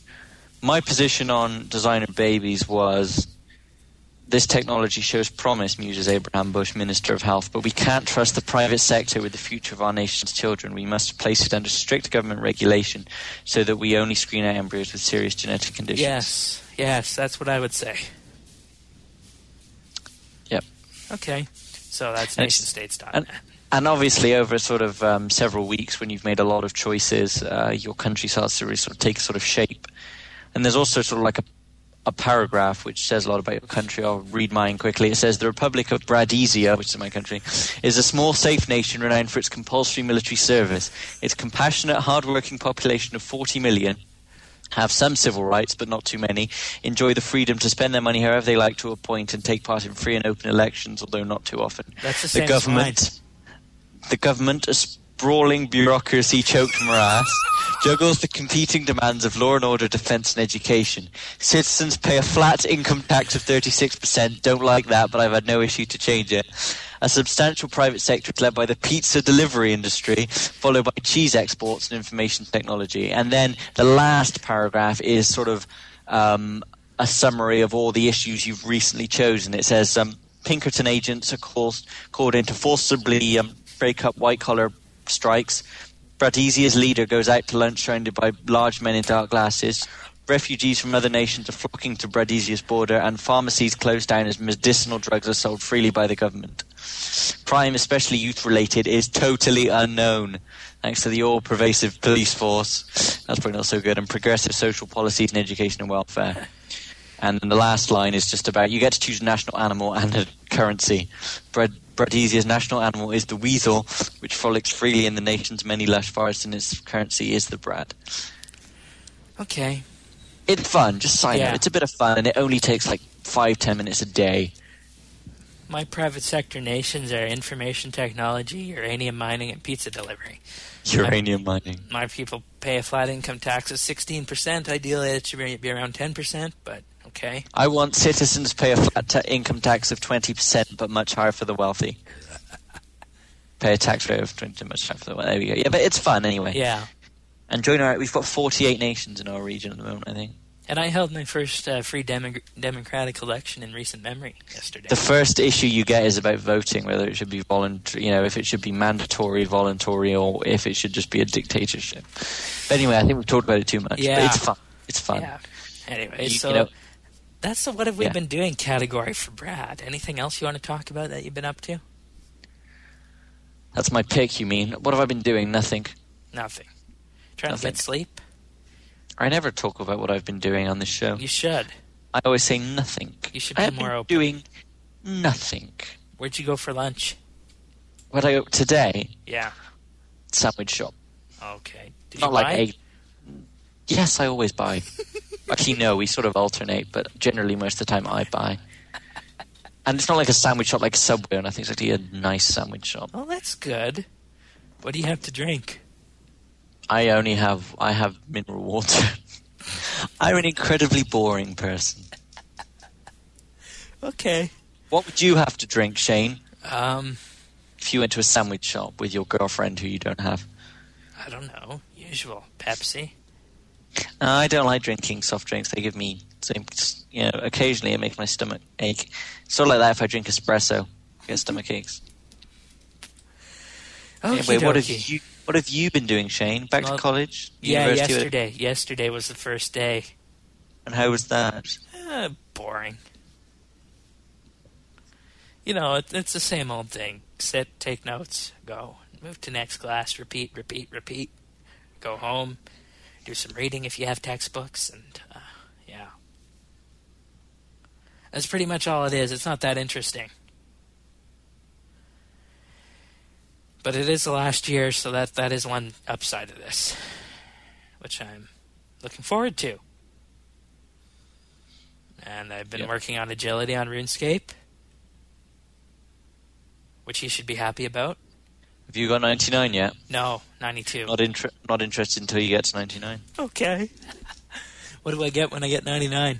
My position on designer babies was, this technology shows promise, muses Abraham Bush, Minister of Health, but we can't trust the private sector with the future of our nation's children. We must place it under strict government regulation so that we only screen out embryos with serious genetic conditions. Yes, yes, that's what I would say. Yep. Okay, so that's nation states dot net. And obviously, over sort of um, several weeks, when you've made a lot of choices, uh, your country starts to really sort of take sort of shape. And there's also sort of like a, a paragraph which says a lot about your country. I'll read mine quickly. It says, the Republic of Bradizia, which is my country, is a small, safe nation renowned for its compulsory military service. Its compassionate, hard-working population of forty million have some civil rights, but not too many, enjoy the freedom to spend their money however they like to a point, and take part in free and open elections, although not too often. That's the, the government... The government, a sprawling bureaucracy-choked morass, juggles the competing demands of law and order, defence and education. Citizens pay a flat income tax of thirty-six percent. Don't like that, but I've had no issue to change it. A substantial private sector is led by the pizza delivery industry, followed by cheese exports and information technology. And then the last paragraph is sort of um, a summary of all the issues you've recently chosen. It says, um, Pinkerton agents are called, called in to forcibly... Um, break up white-collar strikes. Bradizia's leader goes out to lunch surrounded by large men in dark glasses. Refugees from other nations are flocking to Bradizia's border, and pharmacies closed down as medicinal drugs are sold freely by the government. Crime, especially youth-related, is totally unknown, thanks to the all-pervasive police force. That's probably not so good. And progressive social policies in education and welfare. And then the last line is just about, you get to choose a national animal and a currency. Brad Bradizia's national animal is the weasel, which frolics freely in the nation's many lush forests, and its currency is the brad. Okay. It's fun, just side yeah. note. It's a bit of fun, and it only takes like five, ten minutes a day. My private sector nations are information technology, uranium mining, and pizza delivery. Uranium my, mining. My people pay a flat income tax of sixteen percent. Ideally, it should be around ten percent, but... Okay. I want citizens to pay a flat ta- income tax of twenty percent, but much higher for the wealthy. Pay a tax rate of twenty percent, much higher for the wealthy. There we go. Yeah, but it's fun anyway. Yeah. And join our, we've got forty-eight nations in our region at the moment, I think. And I held my first uh, free demo- democratic election in recent memory yesterday. The first issue you get is about voting, whether it should be voluntary, you know, if it should be mandatory, voluntary, or if it should just be a dictatorship. But anyway, I think we've talked about it too much. Yeah. But it's fun. It's fun. Yeah. Anyway, you, so... You know, that's the what have we yeah. been doing category for Brad. Anything else you want to talk about that you've been up to? That's my pick, you mean? What have I been doing? Nothing. Nothing. Trying Nothing. to get sleep? I never talk about what I've been doing on this show. You should. I always say nothing. You should be I have more been open. doing nothing. Where'd you go for lunch? Where'd I go today? Yeah. Sandwich shop. Okay. Did Not you like buy? a... Yes, I always buy. Actually, no, we sort of alternate, but generally most of the time I buy. And it's not like a sandwich shop like Subway, and I think it's actually a nice sandwich shop. Oh, that's good. What do you have to drink? I only have... I have mineral water. I'm an incredibly boring person. Okay. What would you have to drink, Shane? Um, if you went to a sandwich shop with your girlfriend who you don't have? I don't know. Usual. Pepsi. Uh, I don't like drinking soft drinks. They give me, you know, occasionally it makes my stomach ache. Sort of like that if I drink espresso. I get stomach aches. Anyway, what have you what have you been doing, Shane? Back well, to college? Yeah, University yesterday. Or... Yesterday was the first day. And how was that? Uh, boring. You know, it, it's the same old thing. Sit, take notes, go. Move to next class, repeat, repeat, repeat. Go home, do some reading if you have textbooks, and, uh, yeah. That's pretty much all it is. It's not that interesting. But it is the last year, so that, that is one upside of this, which I'm looking forward to. And I've been yep. working on agility on RuneScape, which he should be happy about. Have you got ninety-nine yet? No, ninety-two. Not, inter- not interested until you get to ninety-nine. Okay. What do I get when I get ninety-nine?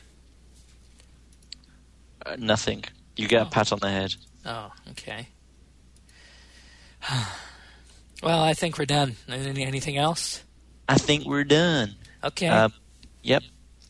Uh, nothing. You get oh. a pat on the head. Oh, okay. Well, I think we're done. Any, anything else? I think we're done. Okay. Um, yep.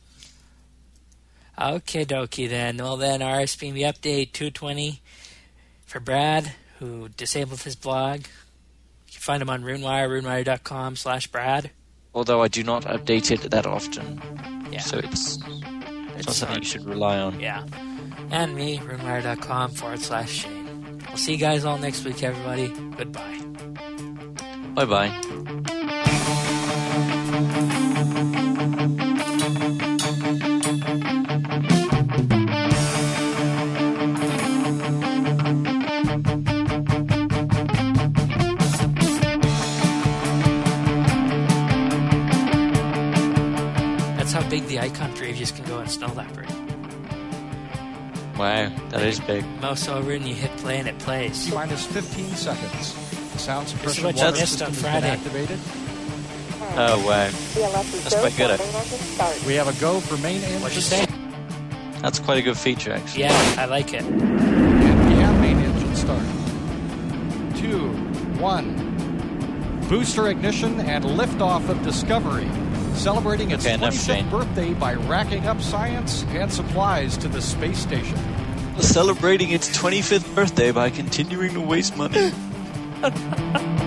Okay, dokie then. Well then, R S P M E update two twenty for Brad, who disabled his blog. You can find him on RuneWire, runewire.com slash Brad. Although I do not update it that often. Yeah. So it's, it's, it's not something you should rely on. Yeah. And me, runewire.com forward slash Shane. We'll see you guys all next week, everybody. Goodbye. Bye-bye. That's how big the icon previews can go in Snow Leopard. Wow, that like is big. Mouse over and you hit play and it plays. Minus fifteen seconds. The sound suppression what you water missed on system has been Friday. activated. Oh, wow. That's quite good, actually. We have a go for main engine. What'd you say? That's quite a good feature, actually. Yeah, I like it. And yeah, main engine start. Two, one. Booster ignition and liftoff of Discovery. Celebrating its Okay, enough, twenty-fifth Shane. birthday by racking up science and supplies to the space station. Celebrating its twenty-fifth birthday by continuing to waste money.